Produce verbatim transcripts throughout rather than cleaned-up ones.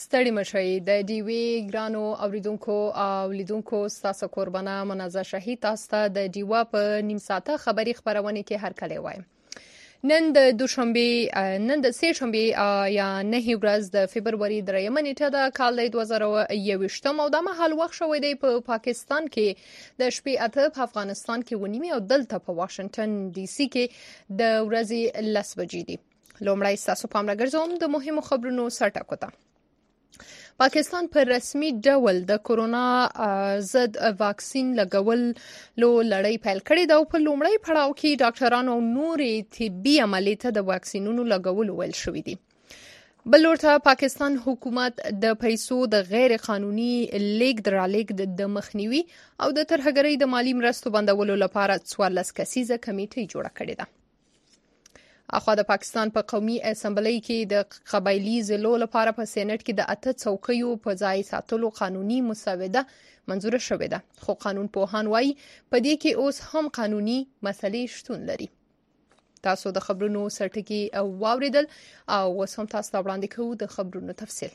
ستړي مشئ د ډیوی ګرانو اوریدونکو او لیدونکو ستاسو قربانه منازه شهید تاسو ته د ډیوا په نیم ساعته خبری خبرونه کې هر کله وایم. نن د دوشنبه نن د سه شنبه یا نه ورځ د فبرवरी دریمه نیټه د کال د دوه زره یوویشت او د مهال وخت شوې دی په پا پاکستان کې د شپې اته په افغانستان کې ونیمه او دلته په واشنگټن ډي سي کې د ورځې لس بجې دي. لومړی تاسو پام راګرځوم د مهمو خبرونو سرټکو ته. پاکستان پر رسمي ډول د کورونا ضد واکسین لګول لو لړۍ پیل کړې ده او په لومړی پړاو کې ډاکټرانو او نورې طبي عملیات د واکسینونو لګول ویل شوې دي. بل ورته پاکستان حکومت د پیسو د غیر قانوني لیږد رالیږد د مخنیوي او د ترهګرۍ د مالی مرستو بندولو لپاره څوارلس کسیزه کمیټه جوړه کړې ده. اخوا د پاکستان په قومي اسمبلی کې د قبایلی ضلعو لپاره په سېنات کې د اته څوکیو په ځای ساتلو قانوني مسوده منزوره شوې ده، خو قانون پوهان وایي په دې کې اوس هم قانوني مسلې شتون لري. تاسو د خبرونو سرټکی او واوریدل او اوس هم تاسو ته وړاندې کوو د خبرونو تفصیل.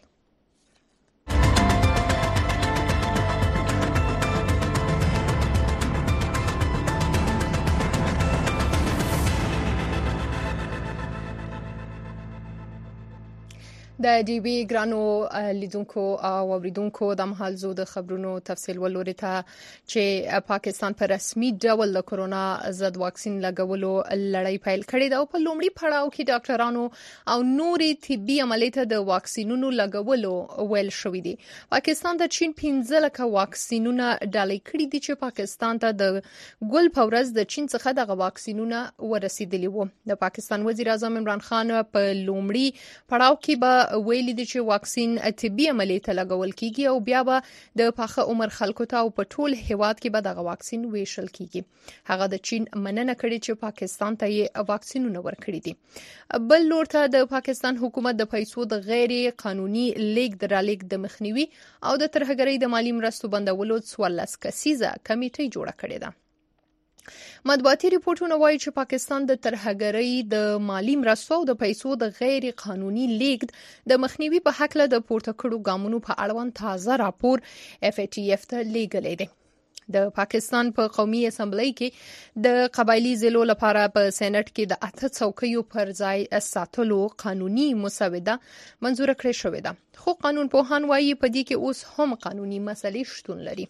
د ډیوی ګرانو لیدونکو او اوریدونکو د مهال زو د خبرونو تفصیل ولوري ته چې پاکستان په رسمي ډول د کورونا ضد واکسین لګولو لړۍ پیل کړې ده او په لومړي پړاو کې ډاکټرانو او نورې طبي عملیات د واکسینونو لګولو ویل شوې دي. پاکستان د چین پنځه لکه واکسینونه ډالۍ کړي دي چې پاکستان ته د ګل په ورځ د چین څخه د واکسینونه ورسېدلي وو. د پاکستان وزیر اعظم عمران خان په لومړي پړاو کې به ویلي دي چې واکسین طبي عملیات لګول کیږي او بیا به د پاخه عمر خلکو ته او په ټول هیواد کې به د واکسین ویشل کیږي. هغه د چین مننه کړې چې پاکستان ته یې واکسینونه ورکړي دي. بل لور ته د پاکستان حکومت د پیسو د غیر قانوني لیږد رالیږد د مخنیوي او د ترهګرۍ د مالی مرستو بندولو څوارلس کسیزه کمیټه جوړه کړې ده. مطبوعاتي ریپورتونه وایي چې پاکستان د ترهګرۍ د مالی مرستو او د پیسو د غیر قانوني لیږد د مخنیوي په حق له د پورته کړو ګامونو په اړوند تازه راپور اف ای ټي اف ته لیږلی دی. د پاکستان په قومي اسمبلی کې د قبایلی ضلعو لپاره په سېنات کې د اته څوکیو پر ځای ساتلو قانوني مسوده منزوره کړې شوې ده، خو قانون پوهان وایي په دې کې اوس هم قانوني مسلې شتون لري.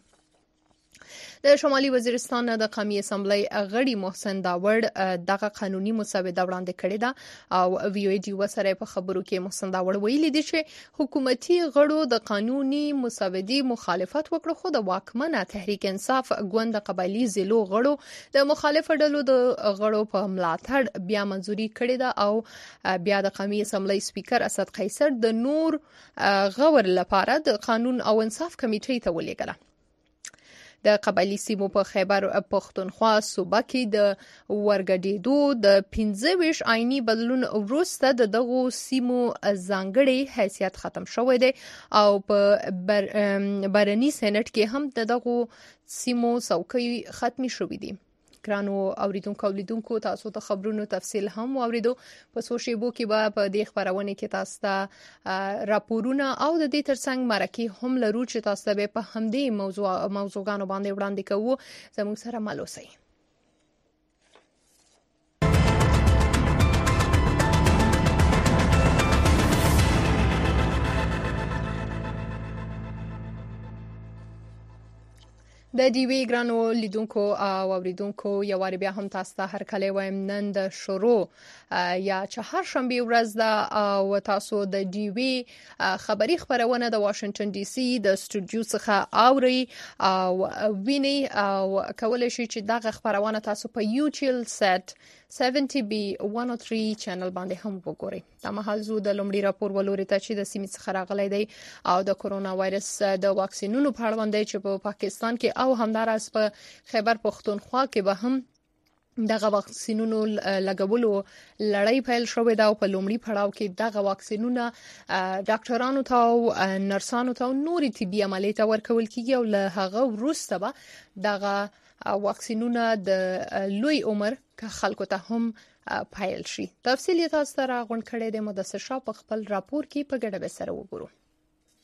د شمالي وزیرستان د قومي اسمبلی غړي محسن داوړ دغه قانوني مسوده وړاندې کړې ده او وی او ډي وسره په خبرو کې محسن داوړ ویلي دي چې حکومتي غړو د قانوني مسودې مخالفت وکړ، خو د واکمنه تحریک انصاف ګوند قبایلی ضلعو غړو د مخالف ډلو د غړو په ملاتړ بیا منزوري کړې ده او بیا د قومي اسمبلی سپیکر اسد قیصر د نور غور لپاره د قانون او انصاف کمیټې ته ولیږله. د قبایلی سیمو په خیبر پختونخوا صوبه کې د ورګډېدو د پنځه ویشت آئینی بدلون وروسته د دغو سیمو ځانګړی حیثیت ختم شوی دی او په بر برني سېنات کې هم د دغو سیمو څوکۍ ختمي شوې دي. ګرانو اوریدونکو او لیدونکو تاسو ته خبرونو تفصیل هم واوریدو. په سوشیبو کې به په دې خبرونه کې تاسو ته راپورونه او د دې ترڅنګ مرکه هم لرو چې تاسو ته په همدې موضوع موضوعګانو باندې وړاندې کوو. زموږ سره مل اوسئ. د ډیوی ګرانو لیدونکو او اوریدونکو یو واری بیا هم تاسو ته هر کله وایم نن د شروع یا چهارشنبه ورځ ده او تاسو د ډیوی خبری خبرونه د واشنگټن ډي سي د سټوډیو څخه اوري او ویني او کولای شئ چې دغه خبرونه تاسو په یوټیوب سټ سبعین بي مية وثلاثة چینل باندې هم وګورئ. د مهال زو د لومړي راپور ولوري ته چې د سیمې څخه راغلی دی او د کورونا وایرس د واکسینونو په اړه باندې چې په پاکستان کې او همداراز په خیبر پختونخوا کې به هم دغه واکسینونو لګولو لړۍ پیل شوې ده او په لومړي پړاو کې دغه واکسینونه ډاکټرانو ته او نرسانو ته نوري طبي عملیات ورکول کیږي او له هغه وروسته به دغه واکسینونه د لوی عمر که خلکو ته هم پیل شي. تفصیل یې تاسو ته راغونډ کړی دی. مدثر شاه په خپل راپور کې په ګډه به سره وګورو.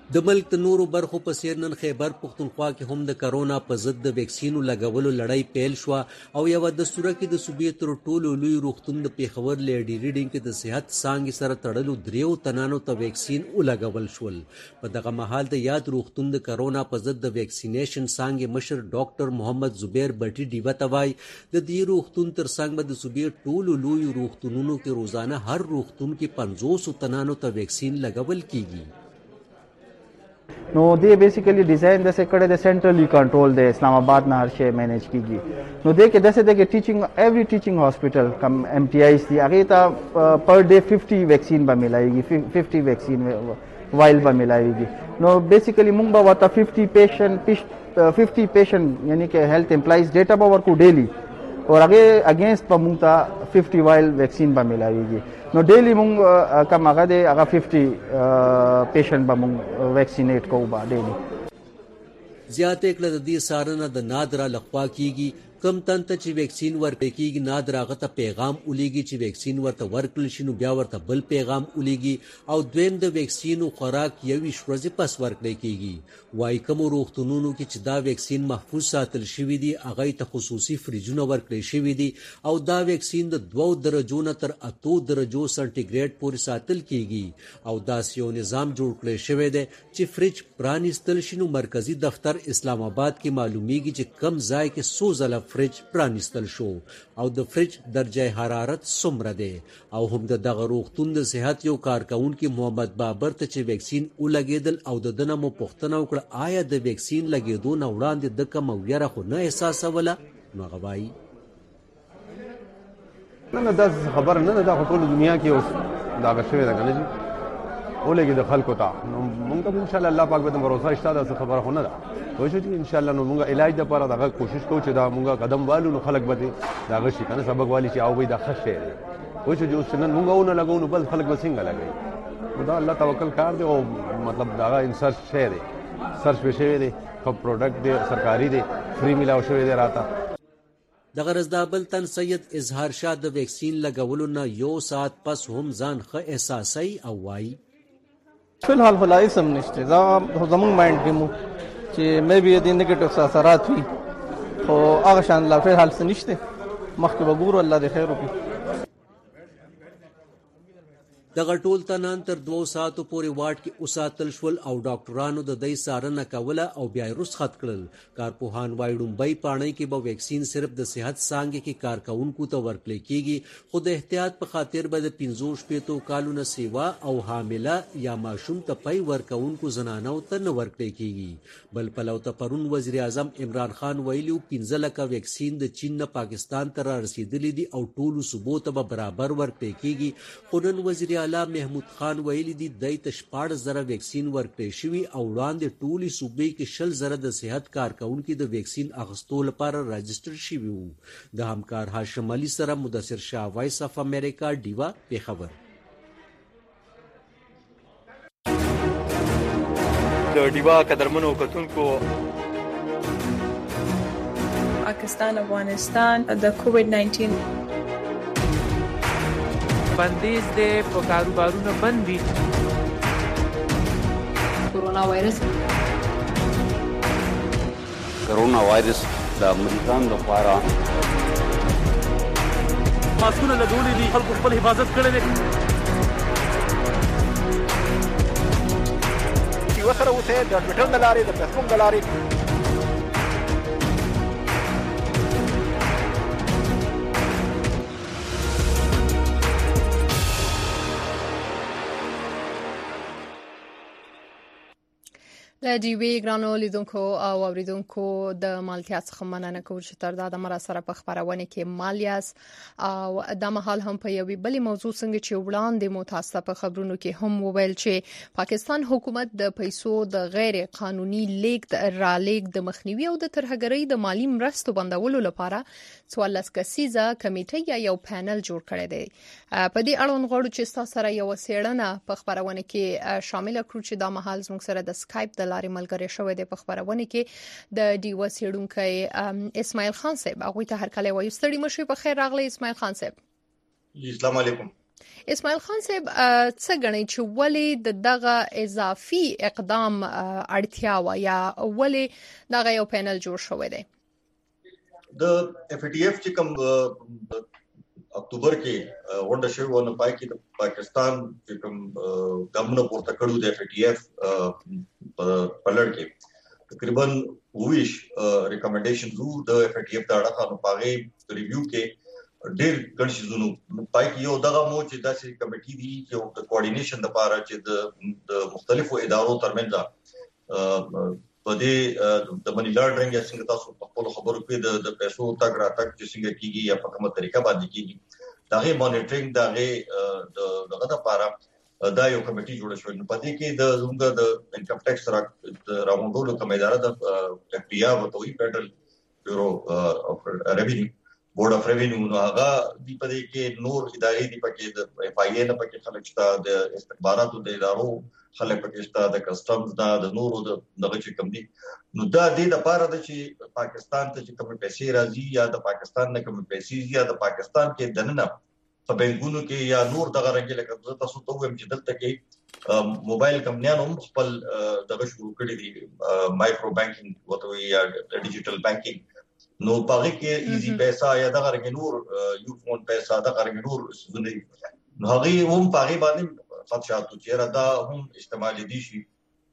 د ملک د نورو برخو په څیر نن خیبر پښتونخوا کې هم د کرونا په ضد د ویکسینو لګولو لړۍ پیل شو او یو د دستور کې د صوبې تر ټولو لوی روغتون د پیښور لیډي ریډینګ کې د صحت څانګې سره تړلو دریو تنانو ته ویکسین ولګول شول. په دغه مهال د یاد روغتون د کرونا په ضد د ویکسینیشن څانګې مشر ډاکټر محمد زبیر بټي ډیوه ته وایي د دې روغتون تر څنګ به د صوبې ټولو لوی روغتونونو کې روزانه هر روغتون کې پنځوس تنانو ته ویکسین لګول کیږي. نو دې بیسیکلی ډیزاین د سکړه د سنټرلی کنټرول د اسلام آباد نه هر شی مینیج کیږي. نو دې کې داسې د کې ټیچینګ ایوری ټیچینګ هاسپټل کم ایم ټی آیز دی هغه ته پر ډے ففٹی ویکسین به ملایږي ففٹی ویکسین وایل به ملایږي. نو بیسیکلی موږ به وتا ففٹی پیشنټ ففٹی پیشنټ یعنی کې هیلث امپلایز ډیټا به ورکو ډیلی اور هغه اگینست په موږ ته ففٹی وایل ویکسین به ملایږي. نو ډیلی موږ کوم هغه د هغه ففٹی پیشنټ به موږ ویکسینیټ کوو با ډیلی. زیاتې کله د دې سارنه د نادره لخوا کیږي کم تن ته چې ویکسین ورکړي کیږي نادره هغه ته پیغام ولیږي چې ویکسین ورته ورکړل شي نو بیا ورته بل پیغام ولیږي او دویم د ویکسینو خوراک یویشت ورځې پس ورکړی کیږي. وایي کومو روغتونونو کې چې دا ویکسین محفوظ ساتل شوي دي هغه ته خصوصي فریجونه ورکړی شوي دي او دا ویکسین د دوو درجو نه تر اتو درجو سنټیګریډ پورې ساتل کیږي او داسې یو نظام جوړ کړی شوی دی چې فریج پرانیستل شي. نو مرکزی دفتر اسلام آباد کې معلومیږي چې کم ځای کې څو ځله فریج پرانیستل شو او د فریج درجه حرارت څومره دی. او هم د دغه روغتون د صحت یو کارکونکي محمد بابر ته چې ویکسین ولګېدل او د دنه مو پوښتنه وکړه آیا د ویکسین لګېدو نه وړاندې د کوم ویره خو نه احساسوله نو هغه وایي نه نه دا خبر نه ده دا ټول دنیا کې اوس دا غشوي ده کنه جی ولګي د خلکو ته نو موږ ته ان شاء الله الله پاک به موږ شته دا خبره خو نه ده کوشش چې ان شاء الله نو موږ علاج د لپاره دا کوشش کوو چې دا موږ قدم والو نو خلک به دا غشي کنه سبق والی چې او به دا خشه دي کوشش چې نن موږ ونه لګو نو بل خلک به څنګه لګي دا الله توکل کار دی او مطلب دا انسر شی دی سرچ به شوی دی خو پروډکټ دی سرکاري دی فری ملاو شوی دی راته. د غرضدابل تن سید اظهار شاه د ویکسین لګولو نه یو ساعت پس هم ځان ښه احساسي او وایي فلحال خلای سم نشته دا زمونږ مایند کې مو چې مې به د نیگیټیو اثرات وي خو هغه شان لا فلحال څه نشته مخکې به ګورو الله دې خیر وکړي. دغه ټول تنان تر دوه ساعتو پورې واټ کې وساتل شول او ډاکټرانو د دې سارنه کوله او بیا رخصت کړل. کارپوهان وایي ډومبۍ پاڼۍ کې به ویکسین صرف د صحت څانګې کې کارکونکو ته ورکړل کیږي خو د احتیاط په خاطر به د پنځوس شپېتو کالونو سیوا او حامله یا ماشوم ته پی ورکونکو زنانو ته نه ورکړل کیږي. بل پلو ته پرون وزیر اعظم عمران خان ویلي پنځه لکه ویکسین د چین نه پاکستان ته رسیدلي دي او ټولو صوبو ته به برابر ورکړل کیږي. خو نن وزیر اعلی محمود خان ویلي دي دای ته شپاړس زره ویکسین ورکړی شوي او وړاندې ټولې صوبې کې شل زره د صحت کارکونکي د ویکسین اخیستو لپاره راجسټر شوي وو. د همکار هاشم علي سره مدثر شاه وایس اف امریکا ډیوا پیښور. د ډیوا قدرمنو کتونکو پاکستان افغانستان د کووډ نایټین بندیز دے په کاروبارونه بند دي کورونا وایرس کورونا وایرس د امریکان لپاره ماسکونه لګولې دي خلکو خپل حفاظت کړی دی چې وسره اوسه د ټویټر د لارې د فیسبوک د لارې د ډیوی ګرانو لیدونکو او اوریدونکو د مالتیا څخه مننه کوم چې تر دا د مر سره په خبرونه کې مالیاس او د مهال هم په یوې بلې موضوع څنګه چې وړاندې متاسفه په خبرونو کې هم وویل چې پاکستان حکومت د پیسو د غیر قانوني لیږد را لیږد د مخنیوي او د ترهګرۍ د مالی مرستو بندولو لپاره څوارلس کسیزه کمیټه یا یو پینل جوړ کړی دی. په دې اړوند غواړو چې تاسو سره یو څېړنه په خبرونه کې شامل کړو چې د مهال زموږ سره د سکایپ د لارې ملګری شوی دی. په خبرونه کې د ډیو سیډونکو اسماعیل خان صاحب هغه ته هر کله وایو ستړي مشي په خیر راغلی اسماعیل خان صاحب. السلام علیکم. اسماعیل خان صاحب څه غني چې ولې د دغه اضافي اقدام اړتیا و یا ولې دغه یو پینل جوړ شوی دی؟ د اف ټي اف چې کوم اکتوبر کې ونډه شوی و نو پای کې د پاکستان چې کوم ګامونه پورته کړو د اف ټي اف په لړ کې تقریبا ویش ریکمنډیشنز وو د اف ټي اف د اړه په هغه ریویو کې ډېر ګڼ شیزونو پای کې یو دغه مو چې داسې کمیټي دي چې د کوارډینیشن لپاره چې د مختلفو ادارو ترمنځ په دې د منی لانډرینګ یا څنګه تاسو په خپل خبرو کې د پیسو تګ را تګ چې څنګه کیږي یا په کومه طریقه باندې کیږي دا غي مانیټرینګ دا غي دغه لپاره دا یو کمیټي جوړه شوې نو په دې کې د زموږ د انکم ټیکس راوندولو کوم اداره د اف پی آر وتوي فدرل بیورو اف ریوینیو بورډ اف ریوینیو نو هغه دی په دې کې نور ادارې دی پکې د اف آی اے نه پکې خلک شته د استخباراتو د ادارو خلک پکې شته د کسټمز دا د نورو دغه چې کم دي نو دا د لپاره د چې پاکستان ته چې کوم پیسې راځي یا د پاکستان نه کوم پیسې یا د پاکستان کې دننه په بانکونو کې یا نور دغه رنګ لکه تاسو ته وایم چې دلته کې موبایل کمپنیانو هم خپل دغه شروع کړی دي مایکرو بانکینګ وته یا ډیجیټل بانکینګ نو پاره کې ایزی پیسہ یا دغه رنګ نور یو فون پیسہ دغه رنګ نور سونه نو هغه هم پاره باندې خدشات چې را دا هم استعمال دي شي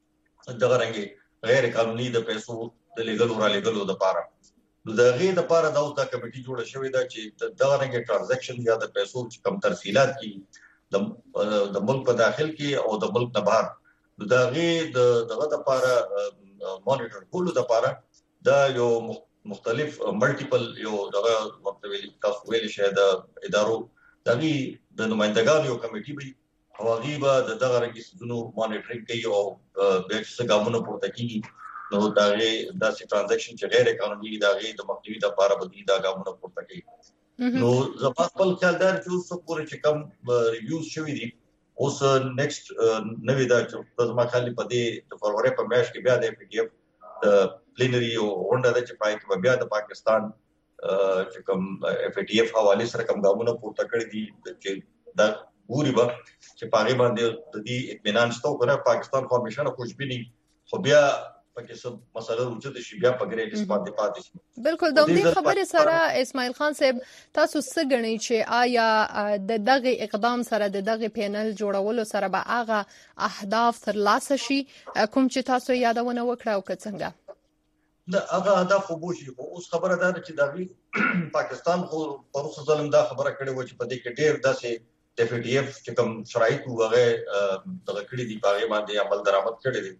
دغه رنګ غیر قانوني د پیسو د لګلو را لګلو د پاره نو د غي د پاره دا اوس د کمیټي جوړه شوې ده چې دغه رنګ ترانزیکشن یا د پیسو چې کم ترسیلات کی د د ملک په داخل کې او د ملک نه بهر نو دا غي د دغه د پاره مانیټر کولو د پاره دا یو مختلف ملټیپل یو دغه وخت ویل تاسو ویل شه د ادارو دغه د نمائندګانو یو کمیټي وي او هغه به د دغه رنګ سونو مانیټرینګ کوي او د څه ګامونو پورته کوي نو دا غي د ترانزیکشن چې غیر قانوني دا غي د مخنیوي لپاره به دا ګامونو پورته کوي نو زما خپل خیال دا چې اوس پورې چې کم ریویوز شوي دي اوس نیکسټ نوې دا چې زما خیال په دې د فروری په میاشت کې بیا د پی ډی اف د پلینری او ونډه د چې پای کې بیا د پاکستان چې کوم اف ټي اف حواله سره کوم ګامونه پورته کړی دي چې دا ګوري به چې پاره باندې د دې اطمینان شته او پاکستان خو همیشه خوشبینی خو بیا پکې څه مسله وجود شي بیا په ګریډ اسپاتې پاتې شي بالکل د دې خبره سره اسماعیل خان صاحب تاسو څه غنئ چې آیا د دغه اقدام سره د دغه پینل جوړولو سره به هغه اهداف ترلاسه شي کوم چې تاسو یادونه وکړه او څنګه دا هغه هدف خو بوشي خو اوس خبره ده چې دا پاکستان خو پروسه ظلم دا خبره کړې و چې په دې کې ډېر داسې اف ټي اف چې کوم شرایط وغه دغه کړې دي په باندې عمل درآمد کړی دي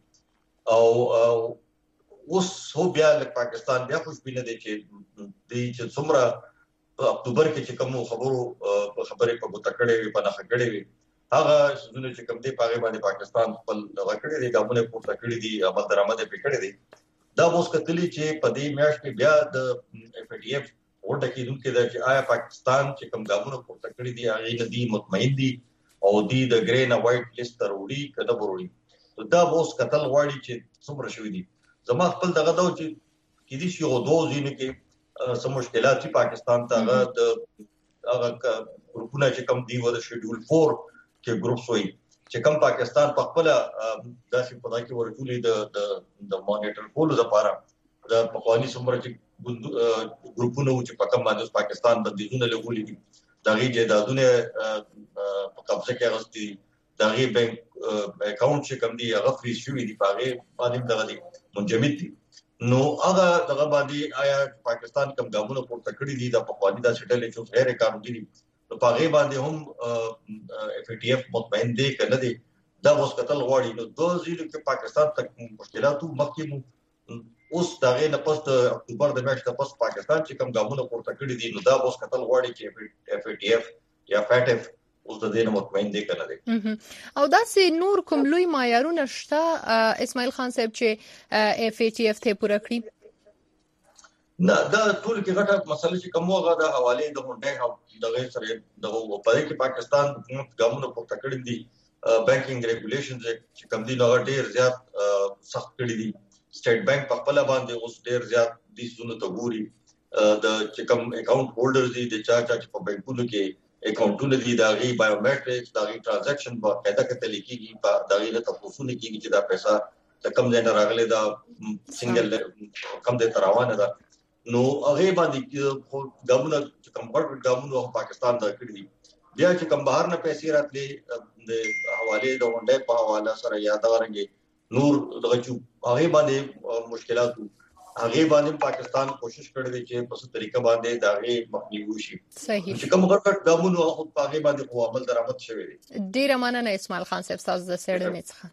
او اوس هو بیا د پاکستان بیا خوشبینه دي چې د چې څومره په اکتوبر کې چې کوم خبرو خبرې په بوته کړې په نه کړې وي هغه څه چې کوم دي په باندې پاکستان خپل دغه کړی دي ګامونه پورته کړی دي عمل درآمد یې کړی دي دا اوس کتلی چې په دې میاشت کې بیا د اف ټي اف ورته کېدونکو دا چې آیا پاکستان چې کوم ګامونه پورته کړی دي هغه نه دي مطمئن دي او دي د ګرین او وایټ لیست ته وروړي کله وروړي دا اوس کتل غواړي چې څومره شوي دي زما خپل دغه دا چې کې دي شي او دوه ځینې کې سم مشکلات چې پاکستان ته هغه د هغه ګروپونه چې کوم دی و د شیډول فور کې ګروپس وي چې کوم پاکستان په خپل داسې په دغه ورټولې د د مانیټر کولو لپاره د پخوانی څومره چې ګروپونه چې په کوم باندې پاکستان بندیزونه لګولې دي دغه جیدادونه په قبضه کې راځي دغه بانک اکاونټ چې کوم دی هغه فریز شوی دی په هغه باندې دغه دی منجمد دي نو هغه دغه باندې آیا پاکستان کوم ګامونه پورته کړی دي د پخوانی د سټل چې غیر قانوني دي نو په هغه باندې هم اف ټي اف مطمئن دي کنه دي دا اوس کتل غواړي نو دوه ځله چې پاکستان تک مشکلاتو مخکې اوس دغه نه پس د اکتوبر د میاشتې پس پاکستان چې کوم ګامونه پورته کړی دي نو دا اوس کتل غواړي چې اف ټي اف یا فیټ اف اوس د دې نه مطمئن دي کنه دي او داسې نور کوم لوی معیارونه شته اسماعیل خان صاحب چې اف ټي اف ته پوره کړی نه دا ټول کې غټه مسله چې کومه غا د حواله د هونډه دغه سره دغه په دې کې پاکستان حکومت ګامونه پورته کړی دي بانکینګ ریګولیشنز چې کوم دي نو ډېر زیات سخت کړی دي سټیټ بانک په خپل باندې اوس ډېر زیات د سونو ته ګوري د چې کوم اکاونټ هولډرز دي د چا چا په بانکونو کې اکاونټونه دي دا غي بایومټریکس دا غي ټرانزیکشن په قاعده کې تل کېږي په دا غي له تاسو نه کېږي چې دا پیسې ته کم ځای نه راغلي دا سنگل کم د تراوانه دا نو هغه باندې ګامونه کم ورډ ګامونه پاکستان ته کړی دي بیا چې کم بهر نه پیسې راتلې د حواله د ونډه په حواله سره یاد ورنګي نور دغه چې هغه باندې مشکلات هغه باندې پاکستان کوشش کړی دی چې په څه طریقه باندې داغه مخنیوي شي صحیح چې کوم ورکټ ګامونه خو په هغه باندې خو عمل درآمد شوی دی ډیر مننه اسماعیل خان صاحب تاسو د سړنې څخه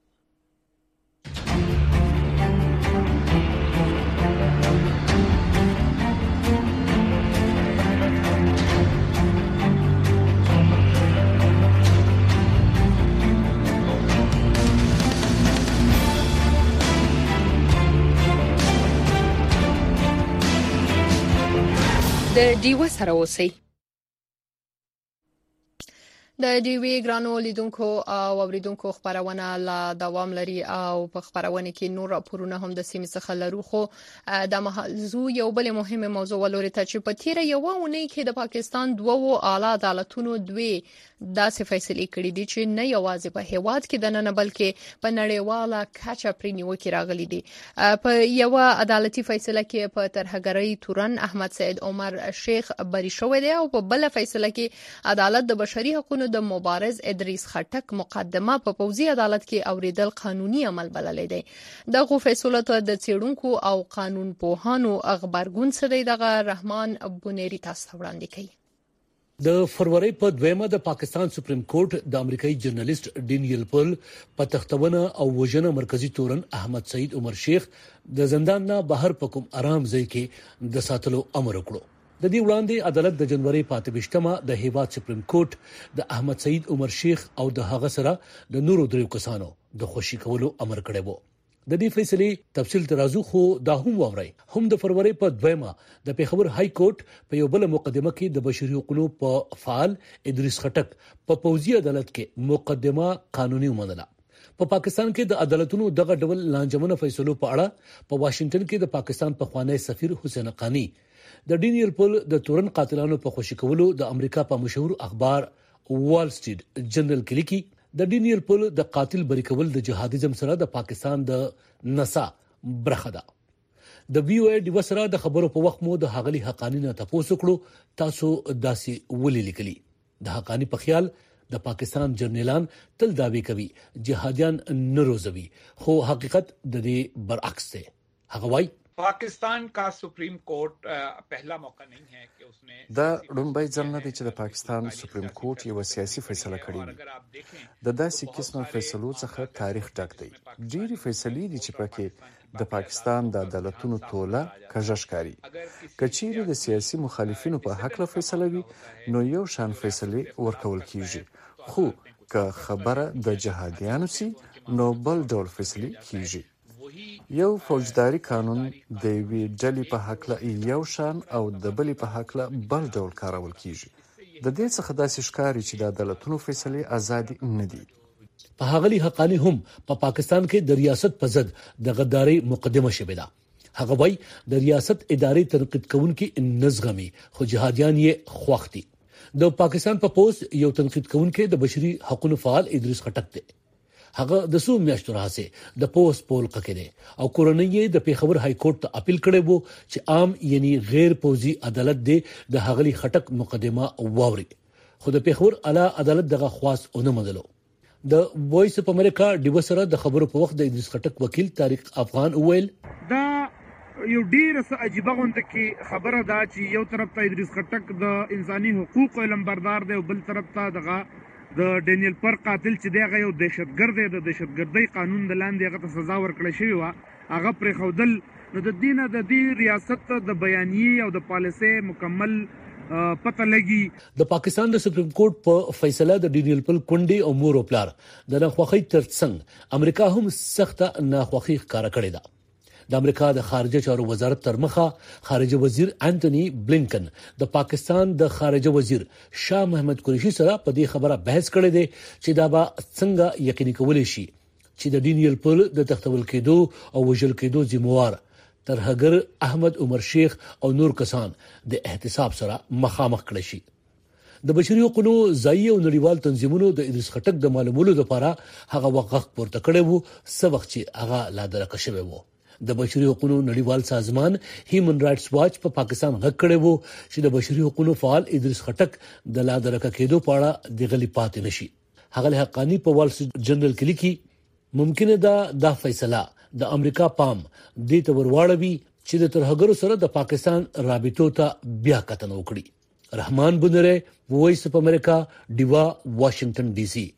د ډیو سره اوسئ د ډیوی ګرانو لیدونکو او اوریدونکو خبرونه لا دوام لري او په خبرونه کې نور راپورونه هم د سیمې څخه لرو خو د محلزو یو بل مهمه موضوع ولوري ته چې په تیره یو ونی کې د پاکستان دوه اعلی عدالتونو دوی داسې فیصله کړې دي چې نه یوازې په هیواد کې د نه بلکې په نړیواله کچه پرینیو کې راغلي دي په یو عدالتي فیصله کې په ترهګری تورن احمد سید عمر شیخ بری شوی دی او په بل فیصله کې عدالت د بشري حقوقو د مبارز ادریس خټک مقدمه په پوزي عدالت کې اوریدل قانوني عمل بللې دی دغه فیصله ته د چیرونکو او قانون پوهانو اخبارګون سره دغه رحمان بونيري تاسو وړاندې کوي د فروری په دویمه د پاکستان سپریم کورټ د امریکایي جرنالست ډینیل پل په تختونه او وژنه مرکزی تورن احمد سعید عمر شیخ د زندان نه بهر پکوم آرام ځای کې د ساتلو امر وکړو د دې وړاندې عدالت د جنوري پاتبشتمه د هیواد سپریم کورټ د احمد سعید عمر شیخ او د هغه سره د نورو دریو کسانو د خوشی کولو امر کړی وو د دې فیصلې تفصیل ترازو خو دا هم ووري هم د فروری په دویمه د پیښور های کورټ په یو بل مقدمه کې د بشري حقوقو په فعال ادریس خټک په پوزي عدالت کې مقدمه قانوني ومنله په پا پاکستان کې د عدالتونو دغه ډول لانجمنه فیصلو په اړه په واشنگټن کې د پاکستان په خوانی سفیر حسین حقانی د ډینیل پل د تورن قاتلانو په خوشی کولو د امریکا په مشهور اخبار وال سټریټ جرنل کې لیکي د ډینیل پل د قاتل بری کول د جهادیزم سره د پاکستان د نسا برخه ده د وی او ای د وسره د خبرو په وخت مو د حغلی حقانی نه تاسو کړو تاسو داسې ولې لیکلي د حقانی په خیال د پاکستان جرنیلان تل داوی کوي جهادیان نه روزوي خو حقیقت د دې برعکس ده هغه وایي पाकिस्तान का supreme court पहला मौका नहीं है कि उसने دا لومبای ځل نه دی چې د پاکستان سپریم کورټ یو سیاسي فیصله کړې وي د داسې قسمه فیصلو څخه تاریخ ډک دی ډېری فیصلې دي چې پکې د پاکستان د عدالتونو توله کژشکاري کچېری د سیاسي مخالفینو په حق له فیصله وي نو یو شان فیصله ورکول کیږي خو که خبره د جهادیانو سي نو بل ډول فیصله کیږي یو فوجداري قانون د وی ډلې په حق له یو شان او د بلې په حق له بل ډول کارول کیږي د دې څخه داسې ښکاري چې د عدالتونو فیصله ازادي نه دي په هغلی حقانی هم په پا پاکستان کې د ریاست په ضد د غداري مقدمه شوه ده هغه وای د ریاست اداري تنقید کوونکي نزغمي خو جهادیان یې خوختي د پاکستان په پوسټ یو تنقید کوونکي د بشري حقوقو فعال ادریس خټک دی هغه د سو میاشتو راځي د پوسټ پول ککې او کورنۍ د پیښور های کورټ ته اپیل کړی وو چې عام یعنی غیر پوزي عدالت دی د هغلی خټک مقدمه ووري خو د پیښور اعلی عدالت دغه خواص اونې مدلو د وایس اف امریکا ډیو سره د خبرو په وخت د ادریس خټک وکیل طارق افغان وویل دا یو ډیر څه عجیب غونډه کې خبره دا چې یو طرف ته ادریس خټک د انساني حقوقو علمبردار دی او بل طرف ته دغه د ډینیل پر قاتل چې دغه یو دهشتګرد دی د دهشتګردۍ قانون د لاندې هغه ته سزا ورکړل شوی و هغه پر خودل نو د دینه د دې ریاست د بیانیه او د پالیسي مکمل پته لګي د پاکستان د سپریم کورټ په فیصله د ډینیل پل کونډي او مور او پلار د ناخوخي ترڅنګ امریکا هم سخته ناخوخي ښکارا کړې ده د امریکا د خارجه چارو وزارت ترمخه خارجه وزیر انټونی بلینکن د پاکستان د خارجه وزیر شاه محمد قریشي سره په دې خبره بحث کړې ده چې دا به څنګه یقیني کولای شي چې د ډینیل پل د تختول کېدو او وژل کېدو ذمہوار ترهګر احمد عمر شیخ او نور کسان د احتساب سره مخامخ کړي شي د بشري حقوقو ځایي او نړیوال تنظیمونو د ادریس خټک د معلومولو لپاره هغه وقف پورته کړی وو څه وخت چې هغه لا درکه شوی وو. د بشري حقوقو نړیوال سازمان هیومن رائټس واچ په پاکستان غږ کړی وو چې د بشري حقوقو فعال ادریس خټک د لا درکه کېدو په اړه د غلي پاتې نشي. هغه حقانی په وال سټریټ جرنل کې لیکي ممکنه ده دا فیصله د امریکا پام دې ته ورواړوي چې د ترهګرو سره د پاکستان رابطو ته بیا کتنه وکړي. رحمان بنره، وایس اف امریکا، ډیوا، واشنگټن ډي سي.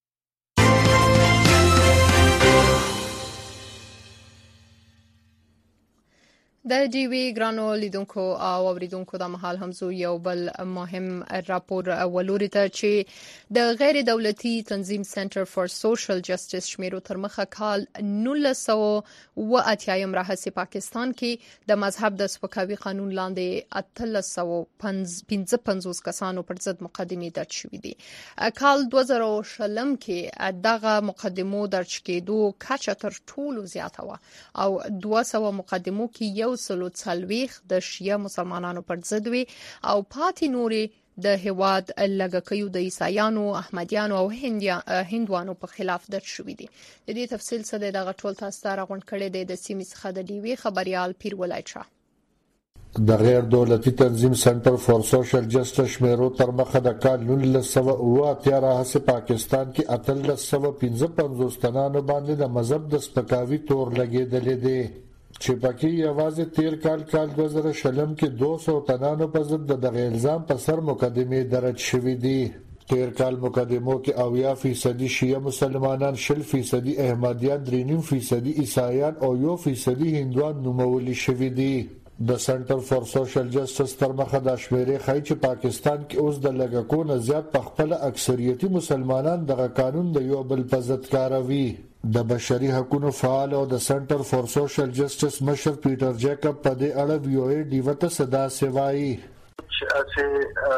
د ډیوی ګرانو لیدونکو او اوریدونکو د مهال همزو یو بل مهم راپور ولوري ته چې د غیر دولتي تنظیم سنټر فار سوشل جسټس شمیرو تر مخه کال نولس سوه اوه اتیا راهسي پاکستان کې د مذهب د سپکاوي قانون لاندې اتلس سوه پنځه پنځوس کسانو پر ضد مقدمې درج شوې دي. کال دوه زره شلم کې دغه مقدمو درج کېدو کچه تر ټولو زیاته و او دوه سوه مقدمو کې یو سلو څلويخ د شیعه مسلمانانو پر ضد وي او پاتې نوري د هواد لګکیو د عیسایانو، احمدیانو او هندوانو په خلاف درج شوې دي. د دې تفصیل څه د غټول تاسو ته راغونډ کړي د سیمې څخه د ډیوی خبريال پیر ولایت شاه. د غیر دولتي تنظیم سنټر فار سوشل جسټس شمیرو تر مخه د کال نولس سوه اوه اتیا راهسي پاکستان کې اتلس سوه پنځه پنځوس تنانو باندې د مذهب د سپکاوي تور لګېدلې دي چې پکې یوازې تیر کال کال دوه زره شلم کې دوه سوه تنانو په ضد د دغه الزام په سر مقدمې درج شوې دي. تیر کال مقدمو کې اویا فیصدي شیعه مسلمانان، شل فیصدي احمدیان، درې نیم فیصدي عیسایان او یو فیصدي هندوان نومول شوي دي. د سنټر فار سوشل جسټس تر مخه د شمیرې خای چې پاکستان کې اوس د لګکو نه زیات په خپل اکثریتي مسلمانان دغه قانون د یو بل په ضد کاروي. د بشري حقوقو فعال او د سنټر فار سوشل جسټس مشر پیټر جیکب په دې اړه ویو ای ډیو ته صدا سوای. ऐसे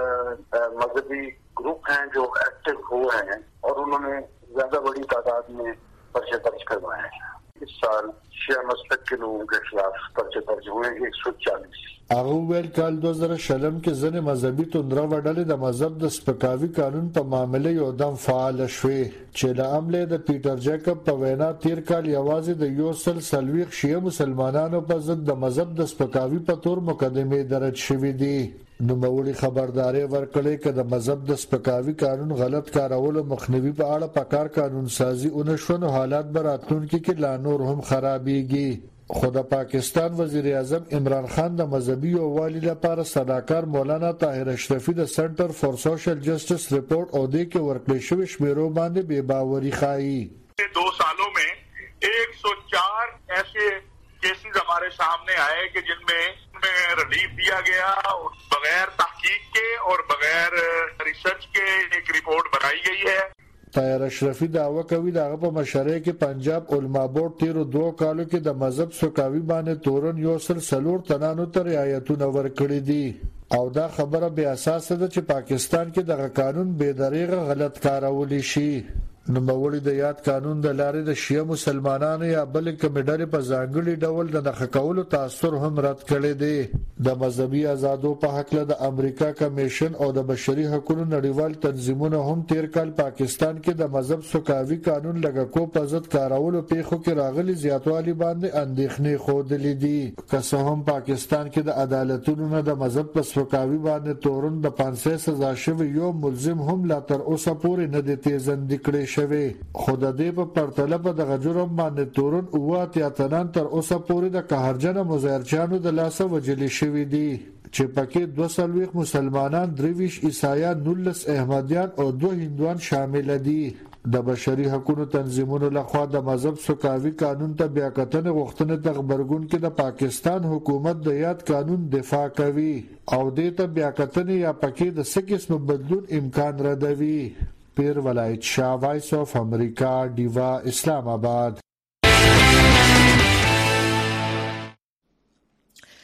मजहबी ग्रुप हैं जो एक्टिव हुए हैं और उन्होंने ज्यादा बड़ी तादाद में पर्चे दर्ज करवाए हैं. इस साल शिया मसलक के लोगों के खिलाफ पर्चे दर्ज हुए एक सौ चालीस. هغه ویل کال دوه زره شلم کې ځنې مذهبي توندره وډلې د مذهب د سپکاوي قانون په معاملې یو دم فعال شوې چې له عمله د پیټر جیکب په وینا تیر کال یوازې د یو سل سلويخ شیعه مسلمانانو په ضد د مذهب د سپکاوي په تور مقدمې درج شوې دي. نوموړي خبرداري ورکړې چې د مذهب د سپکاوي قانون غلط کارولو مخنیوي په اړه په کار قانون سازي اونښونو حالات براتونکو کې لا نور هم خرابېږي. خو د پاکستان وزیر اعظم عمران خان د مذهبي یووالي لپاره صداقار مولانا طاهر اشرفي د سنټر فار سوشل جسټس رپورټ او د کې ورکړې شوی شمیرو باندې بے باوري ښایي. दो सालों में एक सौ चार ऐसे केसेस हमारे सामने आए कि जिनमें में रिलीफ दिया गया और बगैर तहकीक के और बगैर रिसर्च के एक रिपोर्ट बनाई गई है. طاهر اشرفي دعوه کوي دغه په مشرۍ کې پنجاب علما بورډ تیرو دوه کالو کې د مذهب سوکاوي باندې تورن یو سل سلور تنانو ته رعایتونه ورکړي دي او دا خبره بیا اساس ده چې پاکستان کې دغه قانون بے دریغه غلط کارول شي. نوموړي د یاد قانون د لارې د شیعه مسلمانانو یا بل کمیډر په ځانګړي ډول د نخښه کولو تاثر هم رد کړی دی. د مذهبي آزادو په حق له د امریکا کمیشن او د بشري حقوقو نړیوال تنظیمونو هم تیر کال پاکستان کې د مذهب سوکاوي قانون لګکو په ضد کارولو پیښو کې راغلي زیاتوالی باندې اندېښنې خوده دي. که څه هم پاکستان کې د عدالتونو نه د مذهب په سوکاوي باندې تورن د پانسه سزا شوی یو ملزم هم لا تر اوسه پورې نه دی تیزند کړی خو د دې په پرتله په دغه جرم باندې تورن اوه اتیا تنان تر اوسه پورې د قهرجن مظاهرچیانو د لاسه وجلې شوي دي چې پکې دوه سلويخ مسلمانان، درویش عیسایان، نولس احمدیان او دوه هندوان شامل دي. د بشري حقوقو تنظیمونو لخوا د مذهب سوکاوي قانون ته بیا کتنې غوښتنې ته خبرګون کې د پاکستان حکومت د یاد قانون دفاع کوي او دې ته بیا کتنې یا پکې د څه قسم بدلون امکان ردوي. پیر ولایت شاه، وایس اف امریکا، ډیوا، اسلام آباد.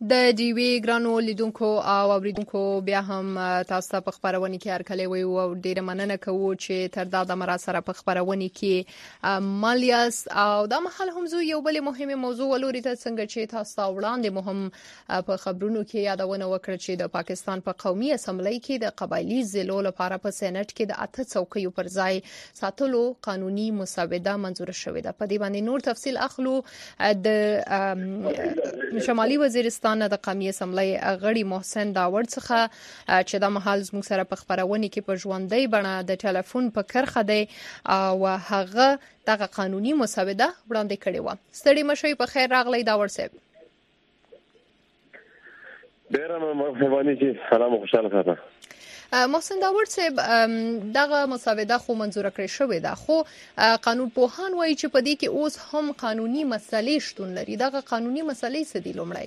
د ډیوی ګرانو لیدونکو او اوریدونکو بیا هم تاسو ته په خبرونه کې هرکلی وي او ډیره مننه کوو چې تر دا د مرا سره په خبرونه کې مالیاس او د محل هم زو یو بل مهمه موضوع ولوري ته څنګه چې تاسو وړاندې مهم په خبرونو کې یادونه وکړه چې د پاکستان په قومي اسمبلی کې د قبایلی ضلعو لپاره په سېنات کې د اته څوکیو پر ځای ساتلو قانوني مسوده منزور شوې ده. په دې باندې نور تفصيل اخلو د شمالي وزیرستان د قومي اسمبلی غړي محسن داوړ څخه چې د محل زموږ سره په خبرونه کې په ژوندۍ بڼه د ټلیفون په کرخه دی او هغه دغه قانوني مسوده وړاندې کړې و. ستړي مشوي په خیر راغلی داوړ صاحب. ډیره مهرباني چې سلام خوشاله ساته. محسن داوړ صاحب دغه مسوده خو منزور کړی شوې ده خو قانون پوهان وایي چې په دې کې اوس هم قانوني مسلې شتون لري. دغه قانوني مسلې څه دي لومړی؟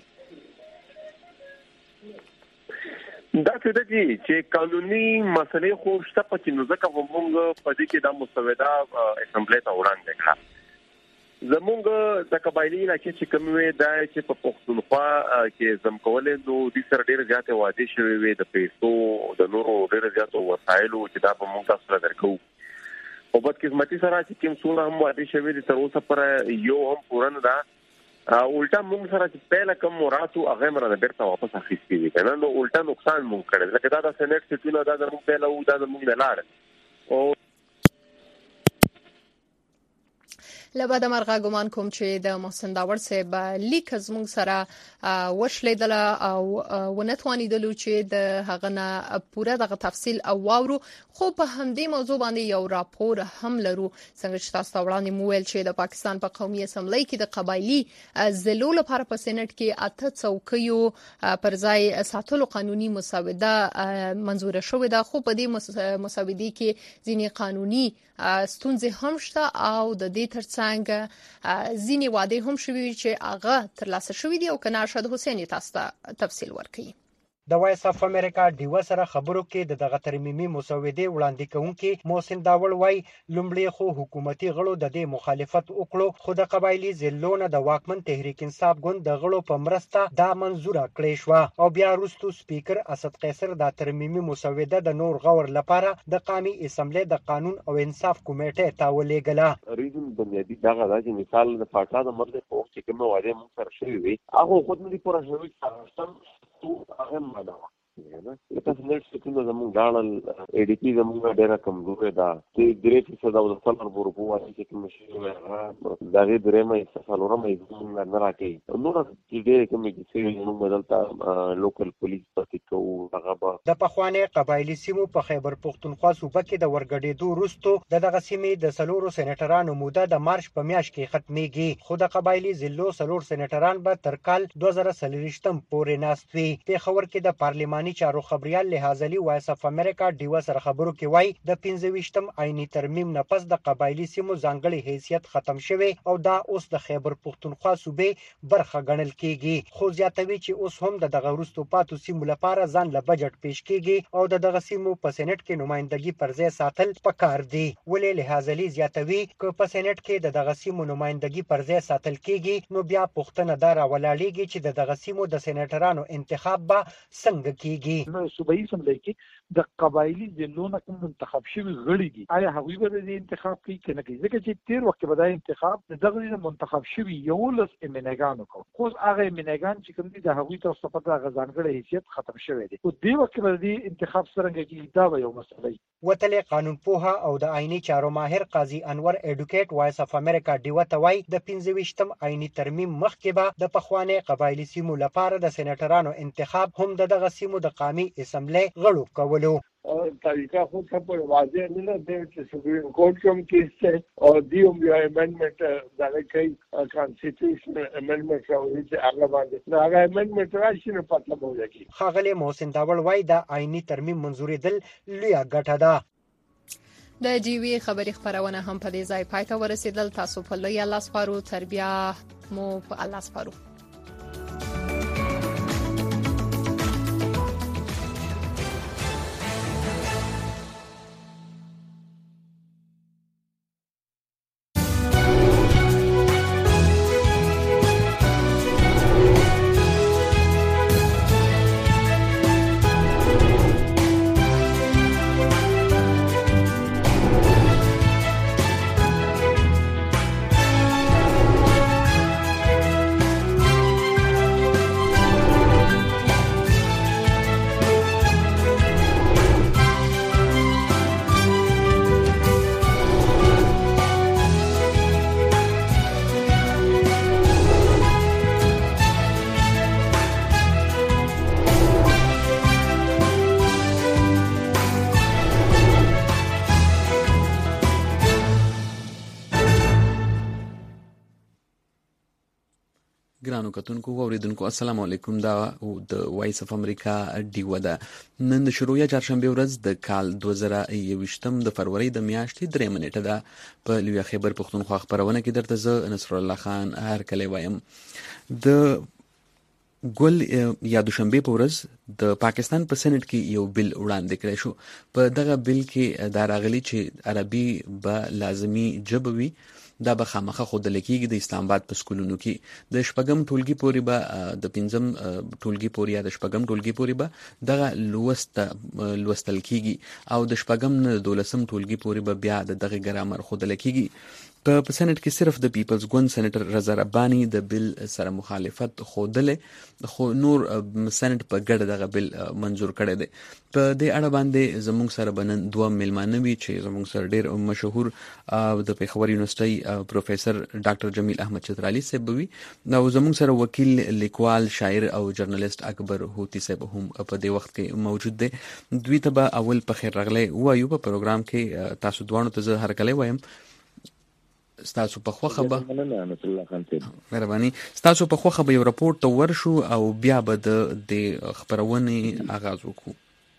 دا څه دي چې قانوني مسلې خو شته په چې نو ځکه موږ په دې کې د مسوده اسمبلی ته وړاندې کړه. زمونږ د قبایلی علاقې چې کوم وي دا چې په پښتونخوا کې زم کولې نو د سر ډېر زیاتې وادي شوی وي د پیسو د نورو ډېر زیاتو وسایلو چې دا په موږ تاسو سره درکو. او په قسمتي سره چې کوم څونه هم وادي شوی دي تر اوسه پر یو هم پورن دا الټا موږ سره چې پهله کوم مراتو هغه مرنه بیرته واپس اخیستي دي کنه نو الټا نقصان موږ کړی لکه دا د سېنات سټونه دا د موږ پهله و دا د موږ نه لاړ او لبا د مرغه ګمان کوم چې د محسن داوړ صاحب لیک زموږ سره وشلیدل او ونتوانیدلو چې د هغه نه پوره دغه تفصیل او واورو خو په همدې موضوع باندې یو راپور هم لرو څنګه چې تاسو وړاندې مویل چې د پاکستان په قومي اسمبلی کې د قبایلی ضلعو لپاره په سېنات کې اته څوکیو پر ځای ساتلو قانوني مسوده منزور شوې ده خو په دې مسودې کې ځینې قانوني ستونزې هم شته او د دې ترڅنګ څنګه ځینې واده هم شوي چې هغه ترلاسه شوي دي او کنه ارشد حسین تاسو ته تفصیل ورکړي. د وایس اف امریکا ډیو سره خبرو کې د دغه ترمیمي مسودې وړاندې کوونکې محسن داوړ وای لومړی خو حکومتي غړو د دې مخالفت وکړو خو د قبایلی ضلعونو د واکمن تحریک انصاف ګوند د غړو په مرسته دا منزور کړی شو او بیا وروسته سپیکر اسد قیصر د ترمیمي مسوده د نور غور لپاره د قومي اسمبلی د قانون او انصاف کمیټې ته ولېږله. ریزن بنیادی دغه د مثال د پاټا د مرګ په وخت کې کوم واده موږ سره شوی وي هغه خود نه پوره شوی تو هغه ماده نه تاسو نن څنګه زموږ ډاړل اې ډي پی زموږ ډیره کمزورې ده چې درې فیصد او د څلور ورکو وایي چې کوم شی وایي دا غي درې مې څلورم یې زموږ نه راکې نو چې ډېر کوم چې سوي موږ بدلتا لوکل پولیس پاتې کوو هغه د پخوانی قبایلی سیمو په خیبر پختونخوا صوبه کې د ورګډېدو وروسته دغه سیمې د سلورو سېنیټرانو موده د مارچ په میاشت کې ختميږي خو د قبایلی ضلعو سلور سېنیټران به تر کال دوه زره څلوېښتم پورې ناست وي. په خبر کې د پارلماني چارو خبريال لحاظلی وایس اف امریکا ډیو سره خبرو کې وای د پنځه ویشتم آئینی ترمیم نه پس د قبایلی سیمو ځانګړي حیثیت ختم شوی او دا اوس د خیبر پختونخوا صوبې برخه ګڼل کیږي خو زیاتوي چې اوس هم د دغه وروستو پاتو سیمو لپاره ځان له بجټ پیش کیږي او د دغه سیمو په سېنات کې نمائندګي پر ځای ساتل پکار دي. ولې لحاظلی زیاتوي چې په سېنات کې د دغه سیمو نمائندګي پر ځای ساتل کیږي نو بیا پښتنه دار ولاړیږي چې د دغه سیمو د سېنیټرانو انتخاب به څنګه کیږي. نو صوبایي اسمبلی کې د قبایلی ضلعونو کوم منتخب شوی غړي دي آیا هغوی به د انتخاب کوي کنه کوي ځکه چې تیر وخت به د انتخاب دغه منتخب شوی یو لس امنګانو کو خو هغه امنګان چې کوم دي د هغوی تر څو په دغه ځانګړي حیثیت ختم شوی دي او دې وخت به د انتخاب څنګه کیږي دا یو مسله وي. وتلې قانون پوها او د آئینی چارو ماهر قاضي انور اډوکیټ وایس اف امریکا ډیو ته وای د پنځه ویشتم آئینی ترمیم مخکې به د پخوانی قبایلی سیمو لپاره د سېنیټرانو انتخاب هم د دغه سیمو د قومي اسمبلی غړو کولو. طریقہ خود سب پر واضح نہیں نہ دے کہ سپریم کورٹ کے ہم کیس سے اور دی ہم یہ امینڈمنٹ دارے کئی کانسٹیٹیوشن امینڈمنٹ راوی سے آگا باندھے نہ آگا امینڈمنٹ راشی نے مطلب ہو جائے گی. خاغلی محسن داوړ وای د آئینی ترمیم منزوري دل لویه ګټه ده. د جیوی خبری خبرونه هم په دې ځای پای ته ورسېدل. تاسو په لوی الله سپارو تربیه مو په الله سپارو. ګرانو کتونکو او اوریدونکو السلام علیکم. دا د وایس اف امریکا ډیو ده. نن د شروع چهارشنبه ورځ د کال دوه زره یوویشتم د فروری د میاشتې درې منېټه ده. په لوی خیبر پښتونخوا خبرونه کې درته زه نصر الله خان هر کله وایم. د ګل یا دوشنبه په ورځ د پاکستان په سېنات کې یو بل وړاندې کړی شو. په دغه بل کې دا راغلی چې عربي به لازمی ژبه وي. دا به خامخه خودل کېږي د اسلام آباد په سکولونو کې. د شپږم ټولګي پورې به د پنځم ټولګي پورې یا د شپږم ټولګي پورې به دغه لوست لوستل کېږي او د شپږم نه دولسم ټولګي پورې به بیا د دغه ګرامر خودل کېږي. په سېنات کې صرف د پیپلز ګوند سېنیټر رضا رباني د بل سره مخالفت خوده خو نور سېنات په ګډه دغه بل منزور کړی دی. په دې اړه باندې زموږ سره بنن دوه ملمانه وي چې زموږ سره ډېر مشهور د پیښور یونیورسيټي پروفیسور ډاکټر جمیل احمد چترالي صاحب وي او زموږ سره وکیل لیکوال شاعر او جرنالست اکبر هوتی صاحب هم په دې وخت کې موجود دی. دوی ته به اول په خیر راغلی وایو. په پروګرام کې تاسو دوه ته زه هر کله وایم ستاسو په خوخه به مهرباني ستاسو په خوخه به یو راپورټ ته ورشو او بیا به د خبرونې آغاز وکړو.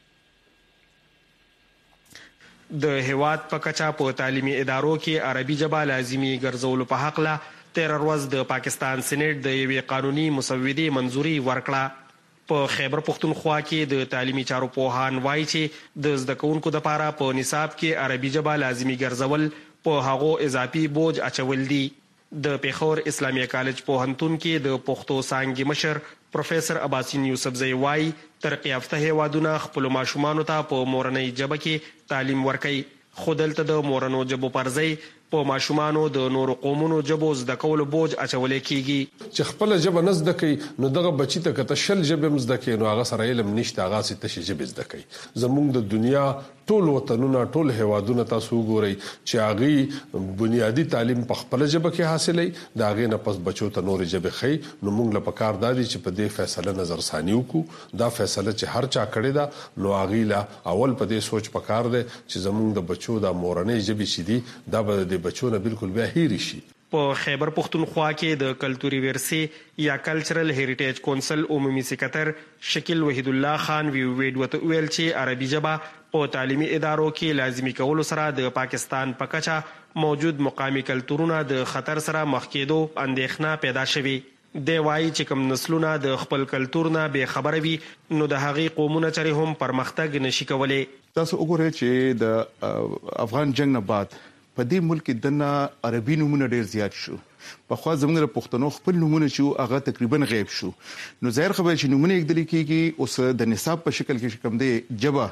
د هیواد په کچا په تعلیمي ادارو کې عربي ژبه لازمي ګرځولو په حق لا تیر ورځ د پاکستان سېنات د یوې قانوني مسودې منزوري ورکړه. په خیبر پښتونخوا کې د تعلیمي چارو پوهان وایي چې د زده کوونکو لپاره په نصاب کې عربي ژبه لازمي ګرځول په هغو اضافي بوج اچول دي. د پیښور اسلامي کالج پوهنتون کې د پښتو څانګې مشر پروفیسور عباسین یوسفزی وایي ترقی یافته هیوادونه خپل ماشومانو ته په مورنۍ ژبه کې تعلیم ورکوي. خو دلته د مورنو ژبو پر ځای په ماشومانو د نورو قومونو ژبو زده کولو بوج اچولې کیږي. چې خپل ژبه نه زده کوي نو دغه بچی ته کته شل ژبه مزده کوي نو هغه سره علم نشته، هغه څه ته ژبه زده کوي. زموږ د دنیا ټول وطنونه ټول هیوادونه تاسو ګورئ چې هغه بنیادی تعلیم په خپل ژبه کې حاصلې دا غي نه پس بچو ته نور ژبه خي. نو موږ له پکار دادي چې په دې فیصله نظر ثاني وکړو. دا فیصله چې هر چا کړی دا نو هغه لا اول په دې سوچ پکار دی چې زموږ د بچو د مورنۍ ژبه شدي دا به د بچو نه بالکل بیا هېر شي. په خیبر پښتونخوا کې د کلتوري ورثې یا کلچرل هریټیج کونسل عمومي سکرټر شکیل وحید الله خان وی ویډ وته ویل چې عربي ژبه په تعلیمي ادارو کې لازمي کولو سره د پاکستان په کچا موجود مقامی کلتورونه د خطر سره مخ کېدو اندېښنه پیدا شوه. دی وایي چې کوم نسلونه د خپل کلتور نه بې خبره وي نو د هغې قومونه چرې هم پرمختګ نشي کولی. تاسو وګورئ چې د افغان جنگ نه بعد په دې ملک دنه عربي نمونه ډیر زیات شو. په خوا زموږ د پښتنو خپل نمونه چې هغه تقریبا غیب شو. نو ظاهر خبره چې نمونه یک دلی کېږي اوس د نصاب په شکل کې کوم دی جبه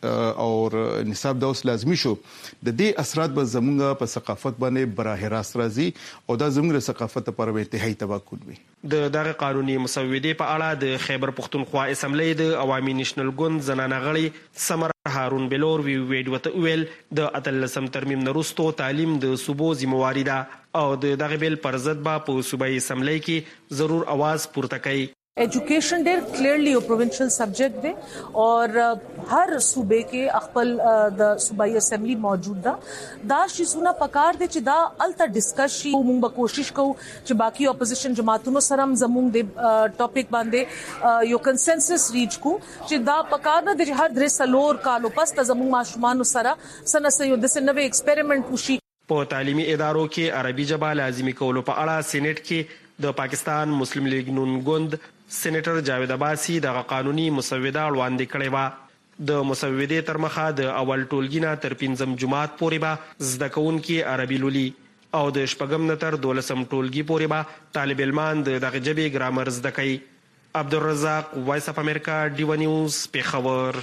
او نصاب دا اوس لازمی شو. د دې اثرات به زموږ په ثقافت باندې براه راست راځي او دا زموږ د ثقافت لپاره به انتهایی تباکون وي. د دغه قانوني مسودې په اړه د خیبر پښتونخوا اسمبلی د عوامي نېشنل ګوند زنانه غړي سمر هارون بلور وی ویډ وته ویل د اتلسم ترمیم نرستو تعلیم د صوبو ذمہواری ده او د دغه بیل پر ضد با په صوبایي اسمبلی کې ضرور आवाज پورته کوي. एजुकेशन डेर क्लियरली ओ प्रोविंशियल सब्जेक्ट दे और हर सूबे के खपल द सूबाई असेंबली मौजूद दा दा शिसुना पकार दे च दा अलता डिस्कस शी मुंग बा कोशिश को च बाकी अपोजिशन जमातुनो सरम जमुंग दे टॉपिक बांधे यो कंसेंसस रीच को च दा पकार न दे हर द्रे सलोर कालो पस त जमुंग माशुमान सरा सन से यो दसे नवे एक्सपेरिमेंट उशी. په تعلیمي ادارو کې عربي ژبه لازمي کولو په اړه سېنات کې د پاکستان مسلم لیگ نون ګوند سېنیټر جاوید عباسی د قانوني مسوده وړاندې کړې و. د مسودې تر مخه د اول ټولګي نه تر پنځم جماعت پورې به زده کوونکي عربي لولي او د شپږم نه تر دولسم ټولګي پورې به طالب علمان د دغه ژبې ګرامر زده کوي. عبدالرزاق وایس اف امریکا ډیو نیوز پیښور.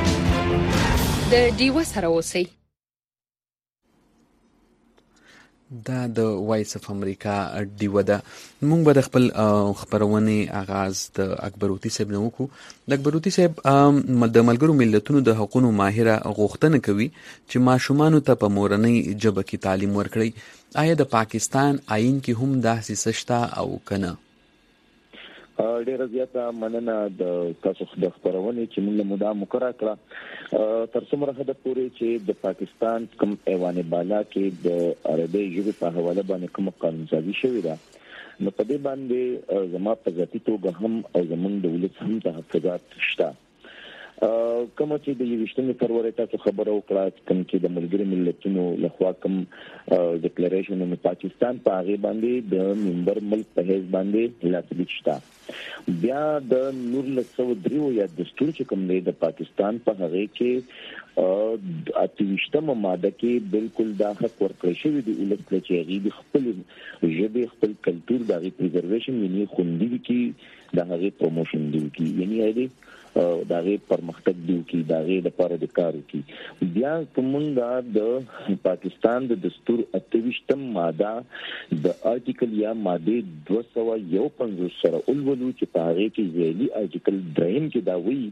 د ډیو سره اوسئ. دا د وایس اف امریکا ډیوه ده. موږ به د خپل خبرونې آغاز د اکبروتی صاحب نه وکړو. د اکبروتی صاحب د ملګرو ملتونو د حقوقو ماهره غوښتنه کوي چې ماشومانو ته په مورنۍ ژبه کې تعلیم ورکړي. آیا د پاکستان آئین کې هم داسې څه شته او کنه؟ ډیره زیاته مننه د تاسو د خبرونې چې موږ مو دا مقرره کړه تر څومره حد پورې چې د پاکستان کوم ایوان بالا کې د عربي ژبې په حواله باندې کوم قانونسازي شوې ده، نو په دې باندې زما په ذاتي توګه هم او زموږ د ولس هم تحفظات شته. کوم چې د یوشتمې فروری تاسو خبرو وکړه کوم چې د ملګرو ملتونو لخوا کوم ډیکلیریشن نو پاکستان په هغه باندې د ممبر ملک په حیث باندې لاسلیک شته. بیا د نور لسو دریو یا دستور چې کوم دی د پاکستان په هغه کې اتوشتمه ماده کې بالکل دا حق ورکړی شوی دی ولس چې هغه خپل ژبه خپل کلچر د پریزرویشن یعنی خوندي کې د هغه پروموشن دی کې یعنی هغه داغه پرمختګ دی کی داغه د لپاره د کارو کی. بیا کومه د پاکستان د دستور اتوشتم ماده د آرټیکل یا ماده دوه سوه یو پنځوس سره اولولو چې په هغه کې ځلی آرټیکل دریم کې دا وایي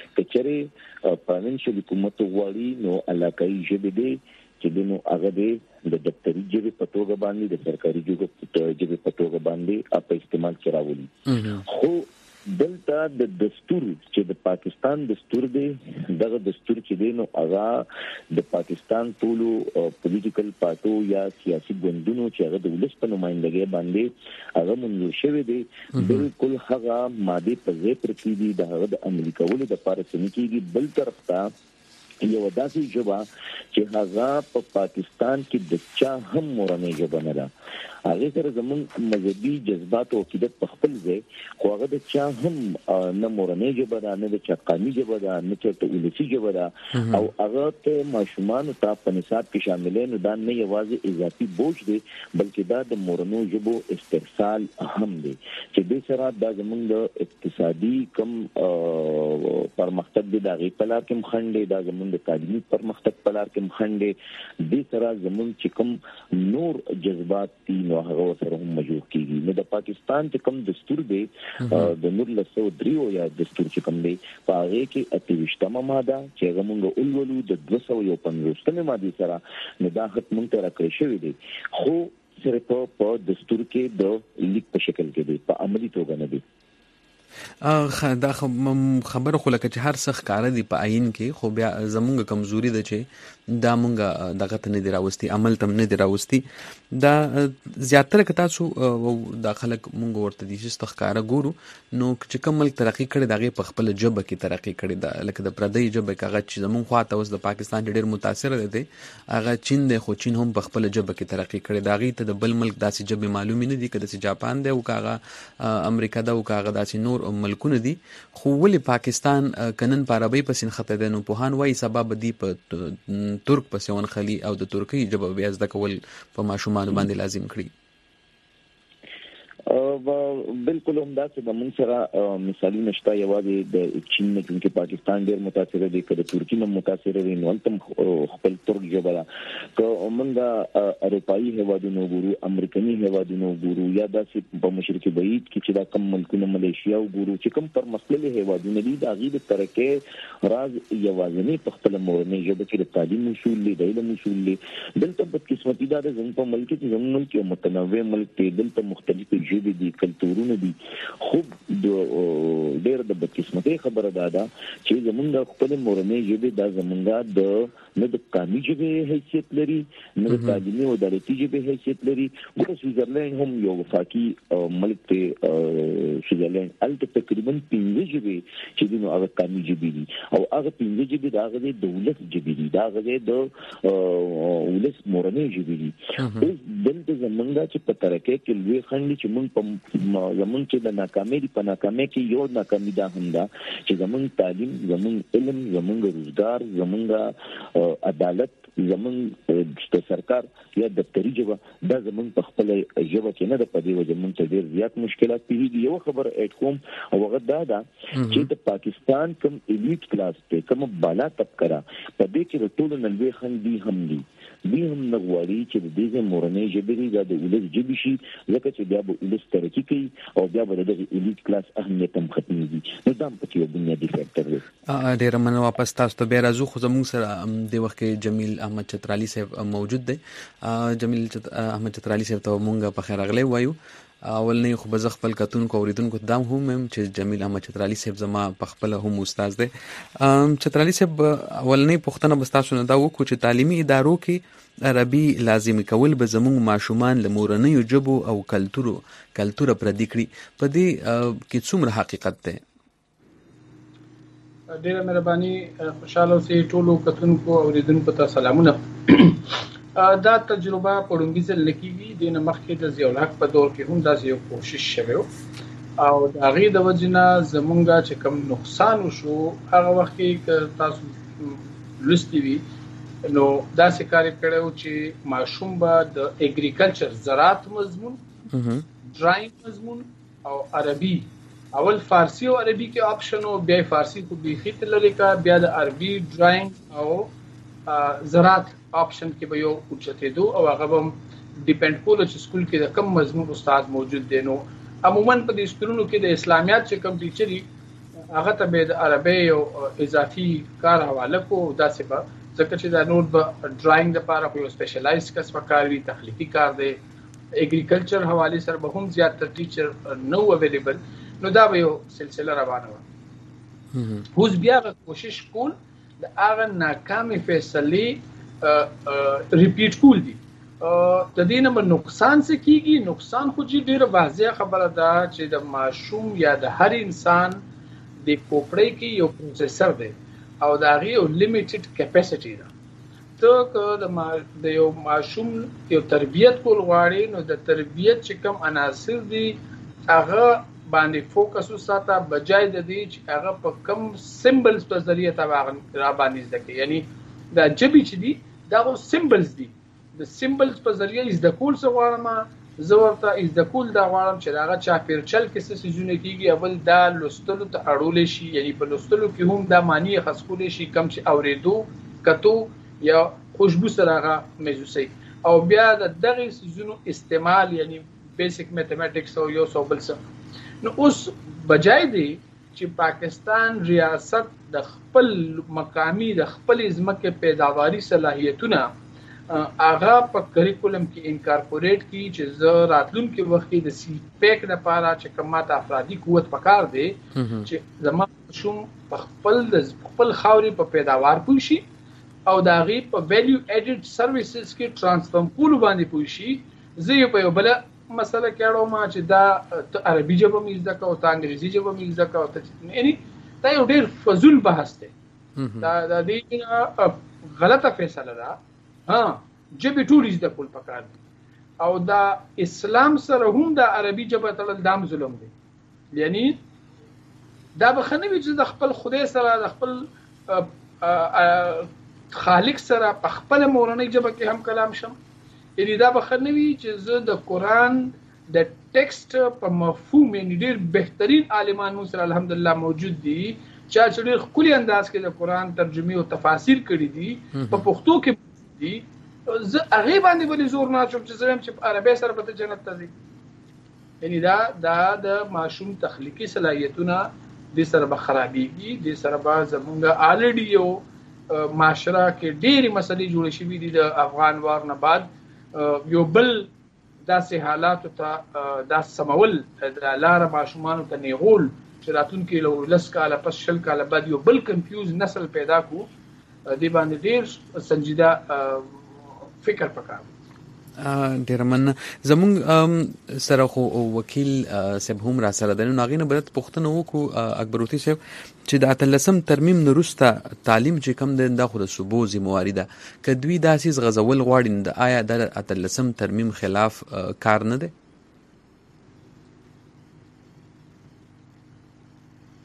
چې پرانشل حکومت غواړي نو علاقائی ژبه دی چې دنو هغه دی د دفتری ژبه په توګه باندې د سرکاري ژبه په توګه باندې په استعمال کراولي. خو دلته د دستور چې د پاکستان دستور دی دغه دستور چې دی نو هغه د پاکستان ټولو پولیټیکل پارټو یا سیاسي ګوندونو چې هغه د ولس په نمائندګۍ باندې هغه منظور شوی دی بالکل هغه ماده په ځای پر کې دي د هغه د امریکاولو د لپاره څنګه کېږي. بل طرف ته یو داسې ژبه چې هغه په پاکستان کې د چا هم مورنۍ ژبه نه ده، هغه سره زموږ مذهبي جذبات او عقیدت په خپل ځای، خو هغه د چا هم نه مورنۍ ژبه ده، نه د چا قومي ژبه ده، نه چېرته ولسي ژبه ده، او هغه ته ماشومانو ته په نصاب کې شاملې نو دا نه یوازې اضافي بوج دی بلکې دا د مورنۍ ژبو استرسال هم دی چې د سره دا زموږ د اقتصادي کم پرمختګ دی د هغې په لار کې مخنډ دا زموږ د تعلیمي پرمختګ په لار کې مخنډ دی د سره زموږ چې کوم نور جذبات دي نو هغه سره هم مجبور کیږي. نو د پاکستان چې کوم دستور دی د نور لسو دریو یا دستور چې کوم دی په هغه کې اتوشتمه ماده چې هغه موږ اولولو د دوه سوه یو پنځوستمې مادې سره نو دا حق موږ ته راکړی شوی دی، خو صرف په دستور کې د لیک په شکل کې دی، په عملي توګه نه دی. دا خبره خو لکه چې هر څه ښکاره دي په آئین کې، خو بیا زمونږ کمزوري ده چې دا مونږ دغه ته نه دي راوستي، عمل ته نه دي راوستي. دا زیاتره که تاسو دا خلک مونږ ورته دي چې ښکاره ګورو نو چې کوم ملک ترقي کړی د هغې په خپله ژبه کې ترقي کړې ده، لکه د پردۍ ژبه کې هغه چې زمونږ خواته اوس د پاکستان ډېر متاثره دی هغه چین دی، خو چین هم په خپله ژبه کې ترقي کړې ده، هغې ته د بل ملک داسې ژبې معلومې نه دي که داسې جاپان دی او که هغه امریکا ده او که هغه داسې نور ملکونه دي. خو ولې پاکستان کنن په عربۍ پسې نښتی دی؟ نو پوهان وایي سبا به دي په ترک پسې ونښلي او د ترکۍ ژبه بیا زده کول په ماشومانو باندې لازم کړي. بالکل هم داسې د موږ سره مثالونه شته، یوازې د چین نه چې پاکستان ډېر متاثره دی که د ترکي نه متاثره دی نو هلته خپل ترک ژبه ده. که موږ اروپایي هیوادونه وګورو، امریکني هیوادونه وګورو، یا داسې په مشرق بعید کې چې دا کم ملکونه ملیشیا وګورو چې کوم پرمختللي هیوادونه دي د هغې د ترقۍ راز یوازینی په خپله مورنۍ ژبه کې د تعلیم اصول دي، د علم اصول دي. دلته بدقسمتي دا ده زموږ په ملک کې چې زموږ ملک یو متنوع ملک دی، دلته مختلفې ژبې دي، کلتورونه دي، خو ډېر د بدقسمتۍ خبره دا ده چې زموږ د خپلې مورنۍ ژبې دا زموږ د نه د قامي ژبې حیثیت لري نه د تعلیمي او عدالتي ژبې حیثیت لري. ګوره سویزرلینډ هم یو وفاقي ملک دی، سویزرلینډ هلته تقریبا پنځه ژبې چې دي نو هغه قامي ژبې دي او هغه پنځه ژبې د هغه د ولس ژبې دي، د هغه د ولس مورنۍ ژبې دي. اوس دلته زموږ چې په ترقۍ کې لوی خنډ دي چې موږ په زموږ چې د ناکامۍ دي، په ناکامۍ کې یو ناکامي دا هم ده چې زموږ تعلیم، زموږ علم، زموږ روزګار، زموږ عدالت زمون د سرکار یا دفتری ژبه دا زمون په خپل ژبه کې نه د پدې وجه مونږ ته ډیر زیات مشکلات پیږي. یو خبر اټ کوم او هغه دا ده چې د پاکستان کوم الیټ کلاس ته کوم بالا طبقه په دې کې د ټولو نلوي خندي هم دي دوی هم نغواړي چې د دې مورنۍ ژبې د ولس ژبې شي ځکه چې بیا به ولس ترقي کوي او بیا به د الیټ کلاس اهمیت هم ختمېږي. نو دا په یو بنیادی فیکټر دی. ډېر مننه. واپس تاسو ته بیا راځو خو زموږ سره د وخت کې جمیل احمد چترالي صاحب موجود دی. جمیل احمد چترالي صاحب ته مونږ په خیر راغلی وایو. اول نه خو بز خپل کتونکو اوریدونکو دام هم چې جمیل احمد چترالي صاحب زما په خپل هم استاد دی. چترالي صاحب اول نه پښتنه بستاسو نه دا وکړو چې تعلیمي ادارو کې عربي لازمي کول به زموږ ماشومان له مورنیو ژبو او کلتورو کلتور پردي کړي. په دې کې څومره حقیقت دی؟ ډیره مهرباني. خوشاله اوسئ ټولو کتونکو اوریدونکو ته سلامونه. دا تجربه په لومړي ځل لکېږي د نه مخکې د ضیاء الحق په دور کې هم داسې یو کوشش شوی او د هغې د وجې نه زمونږ چې کوم نقصان وشو هغه وخت کې که تاسو لوستي وي نو داسې کار یې کړی و چې ماشوم به د اګریکلچر زراعت مضمون ډرایینګ مضمون او عربي اول فارسی او عربي کې آپشن و بیا فارسی خو بیخي ته لرې کا بیا د عربي ډرایینګ او زراعت آپشن کې به یو اوچتېدو او هغه به ډیپینډ کولو چې سکول کې د کم مضمون استاد موجود دی. نو عموما په دې سکولونو کې د اسلامیات چې کم ټیچر دي هغه ته به د عربي او اضافي کار حواله کو داسې به ځکه چې دا نور به ډرایینګ لپاره خو یو سپیشلایز کس پکار وي تخلیقي کار دی. اګریکلچر حواله سره به هم زیاتره ټیچر نو اویلیبل نو دا به یو سلسله روانه وه. اوس بیا کوشش کول د هغه ناکامې فیصلې ریپیټ کول دي. د دې نه نقصان څه کیږي؟ نقصان خو چې ډیره واضحه خبره ده چې د ماشوم یا د هر انسان د کوپړې کې یو پروسیسر دی او د هغې یو لیمیټډ کیپاسټي ده. ته که د یو ماشوم یو تربیت کول غواړې نو د تربیت چې کوم عناصر دي هغه باندې فوکس وساته بجای د دې چې هغه په کم سمبلز په ذریعه تا را باندې زده کوي. یعنی دا جبې چې دي دا خو سمبلز دي د سمبلز په ذریعه زده کول څه غواړم زه ورته زده کول دا غواړم چې د هغه چاپېرچل کې څه څیزونه کېږي. اول دا لوستلو ته اړولی شي یعنی په لوستلو کې هم دا معنی یې خڅکولی شي کم چې اورېدو کتو یا خوشبو سره هغه محسوسوي او بیا د دغې څیزونو استعمال یعنی بیسک میتھمیټکس او یو څو بل څه. نو اوس بجای دی چې پاکستان ریاست د خپل مقامی د خپل ځمکې پیداواري صلاحیتونه هغه په کریکولم کې انکارپوریټ کړي چې زه راتلونکي وخت کې د سی پیک لپاره چې کوم ماته افرادي قوت پکار دی چې زما ماشوم په خپل د خپل خاورې په پیداوار پوه شي او د هغې په ویلیو ایډډ سروسز کې ټرانسفرم کولو باندې پوه شي. زه یې په یو بله مسله کې اړوم چې دا ته عربي ژبه مې زده کوه ته انګریزي ژبه مې زده کوه ته یعنی دا یو ډېر فضول بحث دی. دا د دې غلطه فیصله ده. ها ژبې ټولې زده کول پکار دي او دا اسلام سره هم د عربي ژبه تړل دا هم ظلم دی. یعنی دا به ښه نه وي چې د خپل خدای سره د خپل خالق سره په خپله مورنۍ ژبه کې هم کلام شم. یعنی دا به ښه نه وي چې زه د قرآن د ټیکسټ په مفهوم یعنی ډېر بهترین عالمان موږ سره الحمدلله موجود دي چا چې ډېر ښکلي انداز کې د قرآن ترجمې او تفاسیر کړي دي په پښتو کې دي زه هغې باندې ولې زور نه اچوم چې زه وایم چې په عربۍ سره به ته جنت ته ځې. یعنی دا دا د ماشوم تخلیقي صلاحیتونه دې سره به خرابېږي. دې سره به زمونږ آلریډي یو معاشره کې ډېرې مسلې جوړې شوي دي د افغان وار نه بعد. یو بل داسې حالاتو ته دا سمول د لاره ماشومانو ته نیغول چې راتلونکي له لس کاله پس شل کاله بعد یو بل کنفیوز نسل پیدا کړو دې باندې ډېر سنجیده فکر پکار. ډېر مننه. زموږ سره خو وکیل صاحب هم را سره دی نو هغې نه باید پوښتنه وکړو اکبروتي صاحب چې د اتلسم ترمیم نه وروسته تعلیم چې کوم دی دا خو د صوبو ذمواري ده که دوی دا څیز غځول غواړي نو د آیا د اتلسم ترمیم خلاف کار نه دی؟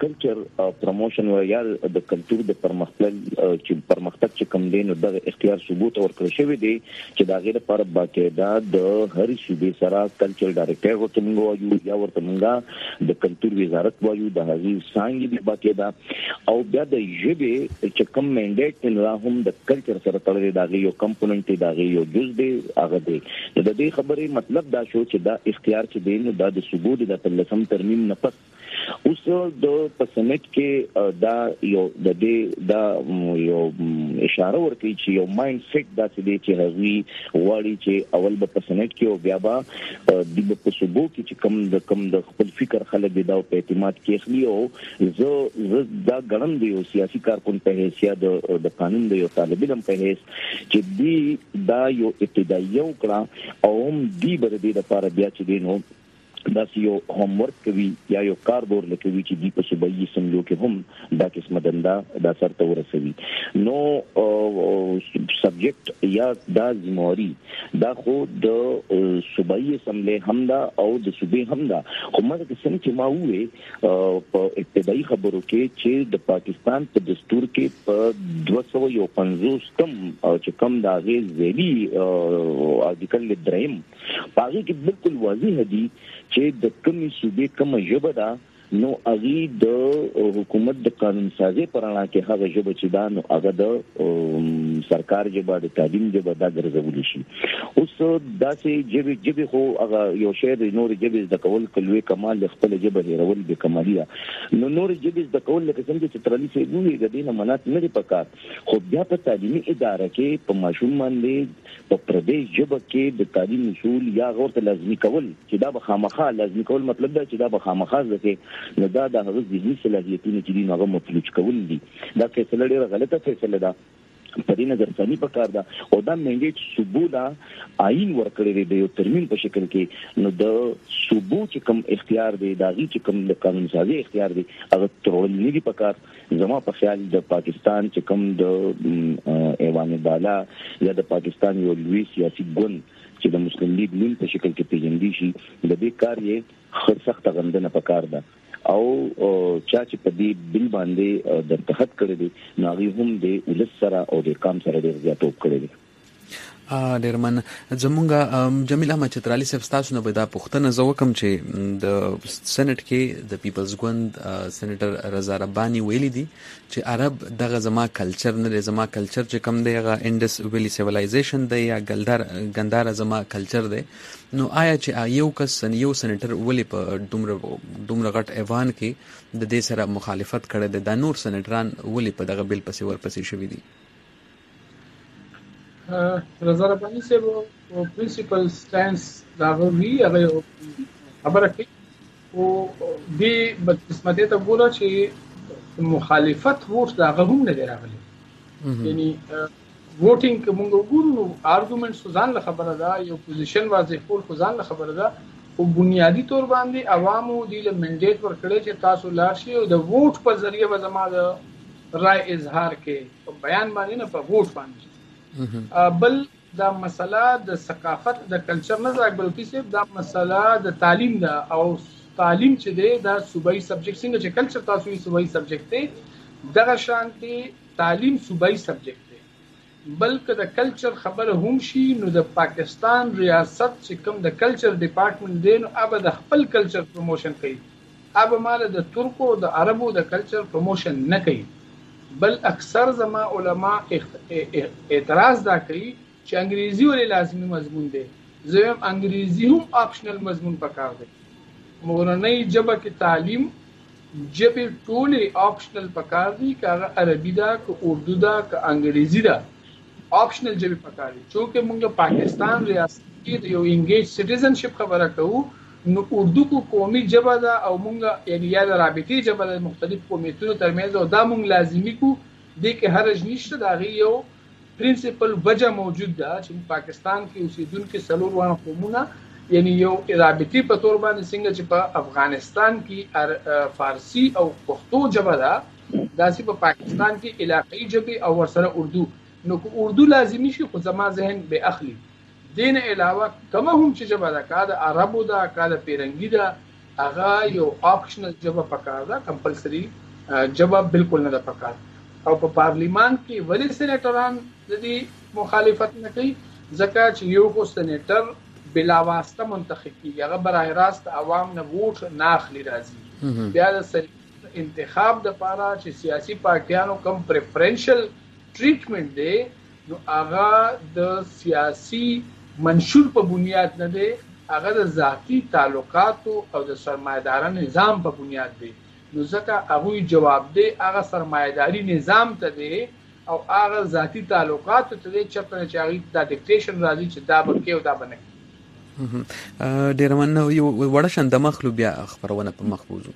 کلچر پروموشن او یا د کلچر د پرمختګ چې پرمختګ چې کم دین د اختیار ثبوت ورکړل شوی دی چې دا غیر پر باقاعده د هر صوبې سره کلچر ډایریکټر ورته موږ یا ورته موږ د کلچر وزارت وایو د هغې څانګې دی باقاعده او بیا د ژبې چې کوم منډیټ نه هم د کلچر سره تړلې دا یو کمپوننت دی دا یو جز دی هغه دی د دې خبرې مطلب دا شو چې دا اختیار چې دی نو دا د ثبوت د تلسم ترمیم نه پس اوس د پسنټ کې دا یو د دې دا یو اشاره ورکړي چې یو مایند سیټ داسې دی چې هغوی واړي چې اول به پسنټ کې او بیا به د په صوبو کې چې کم د کم د خپل فکر خلک دی دا په اعتماد کې اخلي او زه زه دا ګڼم دی یو سیاسي کارکون په حیثیت د قانون د یو طالب علم په حیث چې دی دا یو ابتدایي وکړه او هم دی بر دې لپاره بیا چې دی نو دا یو هوم ورک کوي یا یو کاربور لکوي چې دی په صوبایي سملو کې هم دا قسمه دنده دا سرته ورسوي نو سبجیکټ یا دا ذمہواری دا خو د صوبایي سملې هم دا او د صوبې هم دا خو مګر څنګه چې ما وې په ابتدایي خبرو کې چې د پاکستان په دستور کې په دوه سوه یو پنځوس کم او چې کم دا غي ویلي ارټیکل دریم پاږي کې بالکل واضح دي چې د کمی صوبې کومه ژبه ده نو اغي د حکومت د قانون سازي پرانا کې هغه ژبه چې دا نو هغه د سرکار ژبه د تعلیم ژبه دا ګرځول شي اوس داسې ژبه ژبه خو هغه یو شی د نور ژبه د کول کلوي کمال خپل ژبه هیرول به کمالیا نو نور ژبه د کول لکه څنګه چې ترالي سي نو د دینه منات نه دی پکار خو بیا په تعلیمي اداره کې په ماشوم باندې په پردیش ژبه کې د تعلیم اصول یا غوړ لازمي کول چې دا به خامخا لازمي کول مطلب دا چې دا به خامخا ځکه نو دا د هغه ذهني صلاحیتونو چې دي هغه مفلوج کول دي دا فیصله ډیره غلطه فیصله ده په دې نظر ثاني پکار ده او دا منډیټ صوبولا آئین ورکړی دی یو ترمیم په شکل کې نو د صوبو چې کوم اختیار دی دا غي چې کوم د قانون سازي اختیار دی هغه ترول نه دی پکار زما په خیال د پاکستان چې کوم د ایوان بالا یا د پاکستان یو لوی سیاسي ګوند چې د مسلم لیگ نوم په شکل کې پیژندل شي د دې کار یې خر سخت غندنه پکار ده او چا چې په دې بل باندې د تحت کړی دی ناغي هم د ولس سره او د کام سره ډیر زیات وکړي دي ډیر من زمونږ جمیل احمد چترالي صاحب تاسو نه پیدا پوښتنه زه وکم چې د سېنات کې د پیپلز ګوند سېنیټر رضا رباني ویلي دي چې عرب دغه زما کلچر نه زما کلچر چې کم دی هغه انډس ویلی سیویلایزیشن دی یا ګلدار ګندار زما کلچر دی نو آیا چې یو کس یو سېنیټر ولی په دومره دومره غټ ایوان کې د دې سره مخالفت کړي د نور سېنیټران ولی په دغه بل پسې ورپسې شوی دي رضا رباني صاحب او پرنسپل سټانس دا غوي هغه خبره کوي او دې بدقسمتي ته ګوره چې مخالفت ووټ دا هم نه دی راغلی یعنی ووټینګ کومه ګورو ارګومنټس ځان له خبره ده یو پوزیشن واضح کول خو ځان له خبره ده او بنیادی طور باندې عوامو د منډیټ ورکړي چې تاسو لاشي او د ووټ په ذریعہ به زما د رائے اظهار کې په بیان باندې نه په ووټ باندې بل دا مسله د ثقافت د کلچر نه زاګ بلکې صرف دا مسله د تعلیم دا او تعلیم چې دی دا صوبایي سبجیکټ څنګه چې کلچر تاسو یې صوبایي سبجیکټ دی دغه شانتي تعلیم صوبایي سبجیکټ دی بلکې د کلچر خبره هم شي نو د پاکستان ریاست چې کوم د کلچر ډپارټمنټ دی نو اب د خپل کلچر پروموشن کوي اب مال د ترکو د عربو د کلچر پروموشن نه کوي بل اکثر زما علما اعتراض دا کوي چې انګریزي ولې لازمي مضمون دی زم انګریزي هم آپشنل مضمون پکار دی مورنۍ ژبه کې تعلیم ژبه ټولې آپشنل پکار دي که عربي دا که اردو دا که انګریزي دا آپشنل ژبه پکار دي چې موږ پاکستان ریاست کې یو انګیج سټیزنشپ خبره کوو نو اردو کو قومي ژبه ده او مونږ یعنی یا د رابطي ژبه د مختلف قومیتونو ترمنځ او دا مونږ لازمي کو د کې حرج نشته دا غي یو پرنسپل وجه موجود ده چې پاکستان کې اوسیدونکو څلور وانه قومونه یعنی یو رابطي په تور باندې څنګه چې په افغانستان کې فارسی او پښتو ژبه ده داسې په پاکستان کې علاقائی ژبه او ورسره اردو نو کو اردو لازمي شي خو زما ذهن به اخلي دین علاوه کومه هم چې ژبه ده کا د عربو ده کا د پیرنګي ده هغه یو آپشنل جبه پکار ده، کمپلسري جبه بالکل نه ده پکار. او په پارلیمان کې ولی سېنیټران د دې مخالفت نه کوي ځکه چې یو خو سېنیټر بلا واسطه منتخب کیږي، هغه برای راست عوام نه ووټ نه اخلي راځي. بیا د انتخاب د پاره چې سیاسي پارټیانو کم پریفرنشل ټریټمنټ دی نو هغه د سیاسي منشور په بنیاد نه دی، هغه د ذاتی تعلقاتو او د سرمایه‌دارانه نظام په بنیاد دی. نو ځکه هغه جواب دی هغه سرمایه‌داري نظام ته دی او هغه ذاتی تعلقات ته دی چې په چاري د ډیکټیشن راځي چې دا به کې او دا بنه. ډیر مننه. یو وړه شند مخلو بیا خبرونه په مخبوزو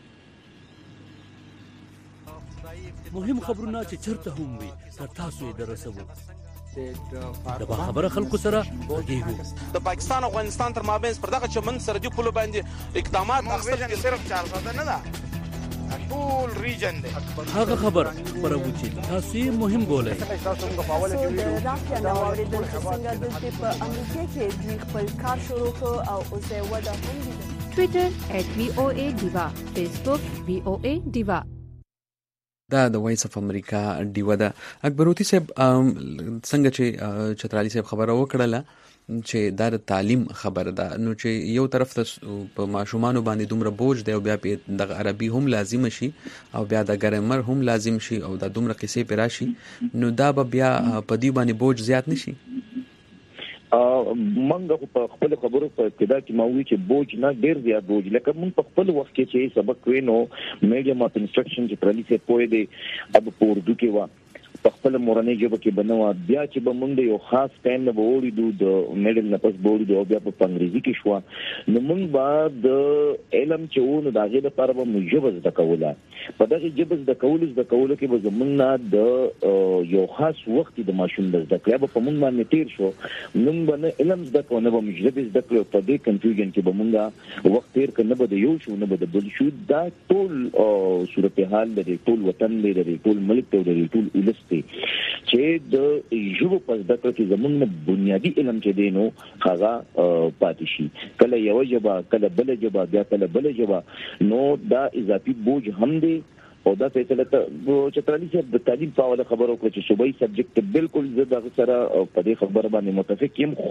مهم خبرونه چې چرته هم وي تر تاسو یې درسوو د با خبره خلکو سره غږیږو. د پاکستان او افغانستان تر مابین پر دغه چمن سرحدي پولو باندې اقدامات اخیستل کېږي. صرف چار ساده نه ده، ټول ریجن دی. هغه خبر خبرو چې تاسو یې مهم ګولئ. تاسو موږ په اول کې ویډیو راځي نو اوریدل څنګه د دې په امریکا کې دوی خپل کار شروع کړ او اوس یې ودا هم دي. ټوئیټر ایٹ وی او اے ډیوا، فیسبوک وی او اے ډیوا. دا د وایس اف امریکا ډیوا ده. اکبروتی صاحب څنګه چې چترالي صاحب خبره وکړه چې دا د تعلیم خبره ده، نو چې یو طرف ته په ماشومانو باندې دومره بوج دی او بیا په د عربي هم لازم شي او بیا د ګرامر هم لازم شي او د دومره قصې پر راشي، نو دا به بیا په دې باندې بوج زیات نشي. منګه په خپل خبرو په ابتدا کې ما وی چې بوج نه ډیر زیات بوج، لکه موږ په خپل وخت کې چې سبق وینو میډیم اف انسټرکشن چې ترلي سي پوي دی اب په اردو کې وا په خپل مورنۍ ژبه کې بنوا، بیا چې به موږ یو خاص ټایم نه ووري دو د میډل نه پس بوري دو بیا په انګریزي کې شو، نو موږ به د علم چې ونه داغه لپاره به موږ ژبه زده کوله. په دغه ژبه زده کول زده کول کې به زمونږ نه د یو خاص وخت د ماشوم د زده کړه په موږ باندې تیر شو، موږ باندې علم زده کوو نه به موږ ژبه زده کړو. په دې کنفیوژن کې به موږ وخت تیر کنه به یو شو نه به بل شو. دا ټول صورتحال د ټول وطن دی، د ټول ملک ته د ټول ولس چې د ژبو په زده کړه کې زموږ بنیادی علم چې دی نو هغه پاتې شي، کله یو ژبه کله بل ژبه بیا کله بل ژبه، نو دا اضافي بوج هم دی. او دا فیصله چې ترلي صاحب د تعلیم په اړه خبرو کړې چې صوبایي سبجیکټ بالکل زه دغه سره په دې خبره باندې متفق یم،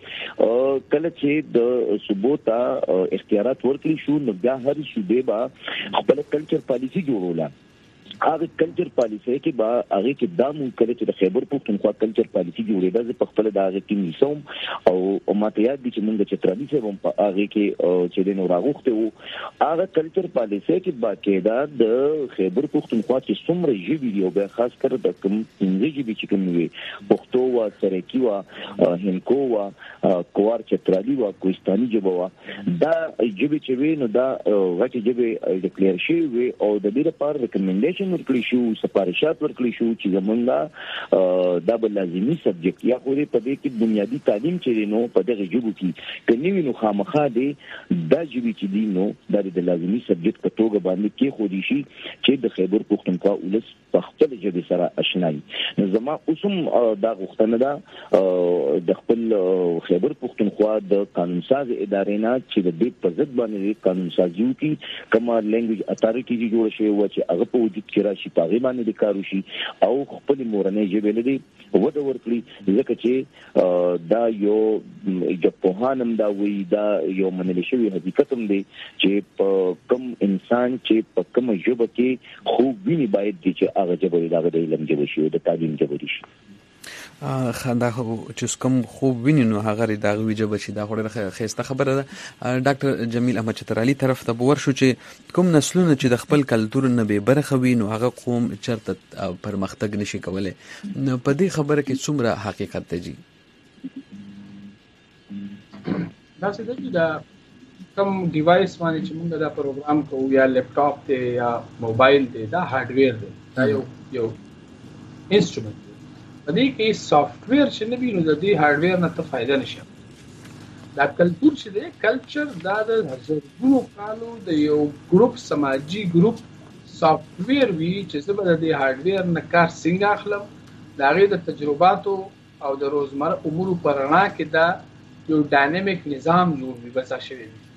خو کله چې د صوبو ته اختیارات ورکړي شو نو بیا هر صوبې به خپل کلچر پالیسي جوړوله. هغه کلچر پالیسي کې با هغه کې دا مونږ کله چې د خیبر پښتونخوا کلچر پالیسي جوړېده زه په خپل د هغه کې نیسم او ماته یاد دي چې مونږ چې ترلي صاحب هم په هغه کې چې د نو راغوخته وو هغه کلچر پالیسي کې باقاعده د خیبر پښتونخوا چې څومره ژبې دي او به خاص کر د کوم پنځه ژبې چې کوم وي پښتو وا سرکی وا هندکو وا کوار چترالي وا کوهستاني ژبه وا دا ژبې چې وي نو دا غټي ژبې ډیکلیئر شي وي او د دې لپاره ریکمنډیشن ورکړي شو، سفارشات ورکړي شو چې زمونږ دا به لازمي سبجیکټ یا خو دې په دې کې بنیادی تعلیم چې نو په دغه ژبو کې کني وینو خامخا دي دا ژبې چې دي نو دا د لازمي سبجیکټ په توګه باندې کې خو دي شي چې د خیبر پښتونخوا ولس په خپل ژبه سره آشناي. نو زما اوسم دا غوښتنه ده د خپل خیبر پښتونخوا د قانون ساز ادارې نه چې د دې په ضد باندې قانون سازي وکړي، کومه لینګویج اتارټي جوړ شي و چې هغه په وجود کې راشي پاغي باندې د کارو شي او خپل مورنۍ ژبه لدی وده ورکړي، ځکه چې دا یو جپوهانم دا وی دا یو منل شوی حقیقت هم دی چې په کم انسان چې په کم ژبه کې خوب ویني باید دي چې هغه ژبه د علم ژبه شي او د تعلیم ژبه شي. خندا چې کوم خوب ویني نو هغه د هغه وجبه چې دا خوري خسته خبره ده. ډاکټر جمیل احمد چترالي طرف ته ورشو چې کوم نسلونه چې د خپل کلتور نه به برخه وي نو هغه قوم چرته پرمختګ نشي کولای، نو په دې خبره کې څومره حقیقت دی؟ دا څه دی دا کوم ډیوایس باندې چې موږ دا پروګرام کوو یا لپټاپ دی یا موبایل دی دا هارډویر دی، دا یو یو انسټرومنت په دې کې سافټویر چې نه وي نو د دې هارډویر نه ته فائدہ نشي. دا کلتور چې دی کلچر دا د زرګونو کالو د یو ګروپ سماجی ګروپ سافټویر وی چې زه به د دې هارډویر نه کار څنګه اخلم، دا غي د تجرباتو او د روزمره امور پر رڼا کې دا یو ډاینامیک نظام جوړ وي بس شوی.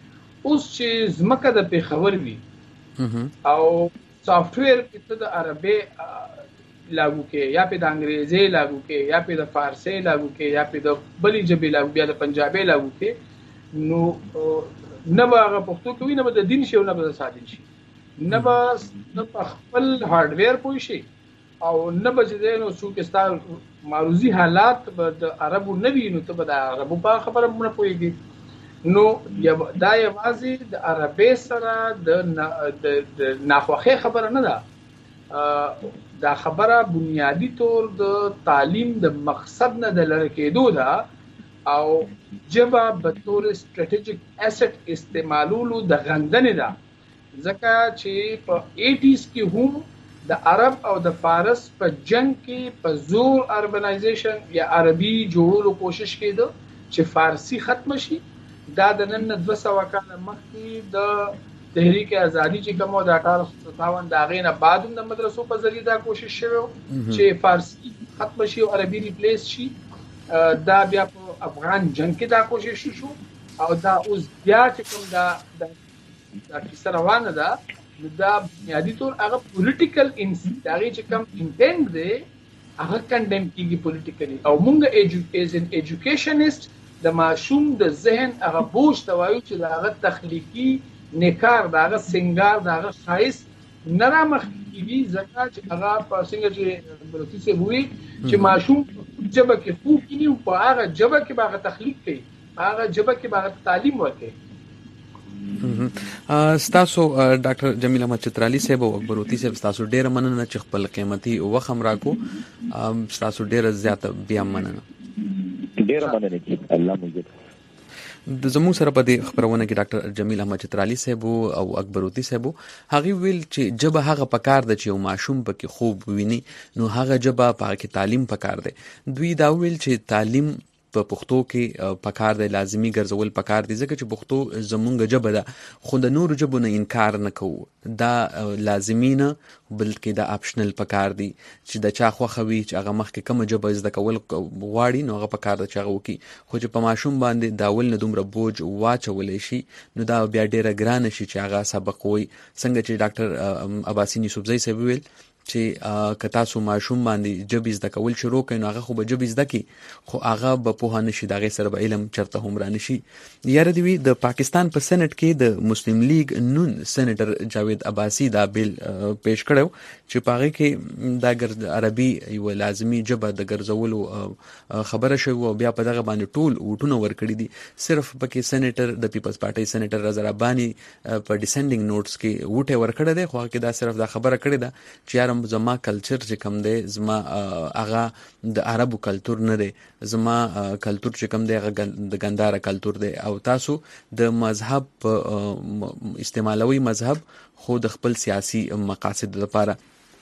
اوس چې زمکه د پیښور وی او سافټویر کې د عربي لاګو کې یا په د انګریزي لاګو کې یا په د فارسی لاګو کې یا په د بلی ژبې لاګو بیا د پنجابي لاګو کې نو نه به هغه پښتو کوي نه به د دین شي نه به د سادین شي نه به نه خپل هارډویر پوي شي او نه به چې نو څو کې ستاسو معروضي حالات به د عربو نه وي نو ته به د عربو په خبره نه پويږي نو دا یوازې د عربي سره د د ناخوخه خبره نه ده دا خبره بنیادی طور د تعلیم د مقصد نه د لری کېدو ده او جبا به طور استراتیجیک اسټ استعمالولو د غندنې ده ځکه چې په ایټیز کې هم د عرب او د فارس په جنگ کې په زور اربنایزیشن یا عربي جوړولو کوشش کېده چې فارسی ختم شي دا د نن دوه سوه کاله مخکې د تحریک ازادي چې کومه د اټھارہ سو ستاون دا غینه بعد د مدرسو په ذریعہ دا کوشش شوه چې فارسی ختم شي او عربي ریپلیس شي دا بیا په افغان جنگ کې دا کوشش شو او دا اوس بیا چې کوم دا د کیسه روانه ده دا بنیادی طور هغه پولیټیکل انسټاغي چې کوم انټند دی هغه کنډم کیږي پولیټیکلی او مونږ ایجوکیشن ایجوکیشنست د ماشوم د ذهن هغه بوج توایو چې هغه تخلیقي نیکار داغه سنگار داغه خایس نرامخ کیږي ځکه چې هغه په څنګه چې بلوتی سي وي چې ماشوم جبه کې خو کینی او په هغه جبه کې باغ تخلیق کوي هغه جبه کې باغ تعلیم ورکوي ستاسو ډاکټر جمیل احمد چترالی صاحب او اکبروتی صاحب ستاسو ډیر مننه چې خپل قیمتي وخت هم راکو ستاسو ډیر زیات بیا مننه ډیر مننه الله موږ د زمو سره په دې خبرونه کې ډاکټر جمیل احمد چترالی صاحب او اکبروتی صاحب هغه ویل چې جبه هغه پکار د چې یو ماشوم پکې خوب ویني نو هغه جبه پکې تعلیم پکار دی دوی دا ویل چې تعلیم په پښتو کې پکار دی لازمی ګرځول پکار دي ځکه چې پښتو زمونږ ژبه ده خو د نور ژبو نه انکار نه کوو دا لازمی نه بلکې دا اپشنل پکار دي چې د چا خوښه وي چې هغه مخکې کومه ژبه زده کول غواړي نو هغه پکار ده چې هغه وکړي خو چې په ماشوم باندې دا ول نه دومره بوج واچولی شي نو دا بیا ډیره ګرانه شي چې هغه سبق وي څنګه چې ډاکټر عباسین یوسفزئی صاحب ویل چې که تاسو ماشوم باندې جبې زده کول شروع کړئ نو هغه خو به جبې زده کړي خو هغه به پوهه نه شي د هغې سره به علم چېرته هم را نه شي یاره دې وي د پاکستان په سینټ کې د مسلم لیگ نون سینټر جاوید عباسی دا بیل پیش کړی چې په هغې کې دا عربي یوه لازمي ژبه د ګرځولو خبره شوې او بیا په دغه باندې ټول ووټونه ورکړي دي صرف پکې سینټر د پیپلز پارټۍ سینټر رضا رباني په ډیسنډینګ نوټس کې ووټ یې ورکړی دی خو هغه کې دا صرف دا خبره کړې ده چې یاره زما کلچر چې کوم دی زما هغه د عربو کلچر نه دی زما کلچر چې کوم دی هغه د ګنداره کلچر دی او تاسو د مذهب استعمالوي مذهب خو د خپل سیاسي مقاصد لپاره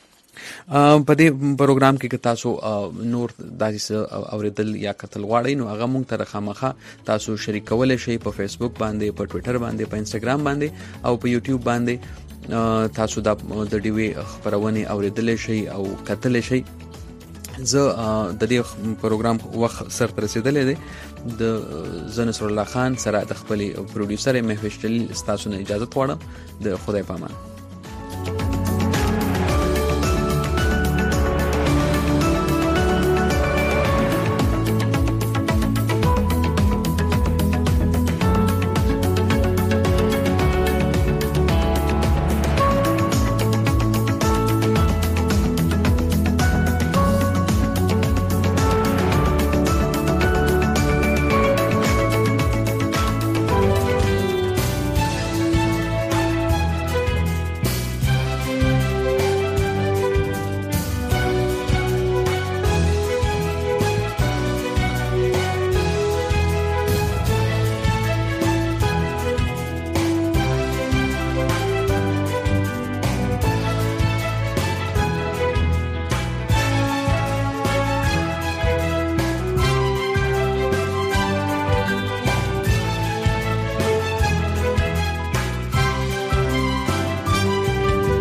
په دې پروګرام کې که تاسو نور داسې اوریدل یا کتل غواړئ نو هغه مونږ ته خامخا تاسو شریک کولی شئ په فیسبوک باندې په ټویټر باندې په انسټاګرام باندې او په یوټیوب باندې تاسو د د ډیوی خبرونه اوریدل شي او کتل شي زه د دې پروګرام وخت سر رسیدلې دی د زنصر الله خان سره د خپل پروډوسر مهوش جلیل تاسو نه اجازه غواړم د خدای پامان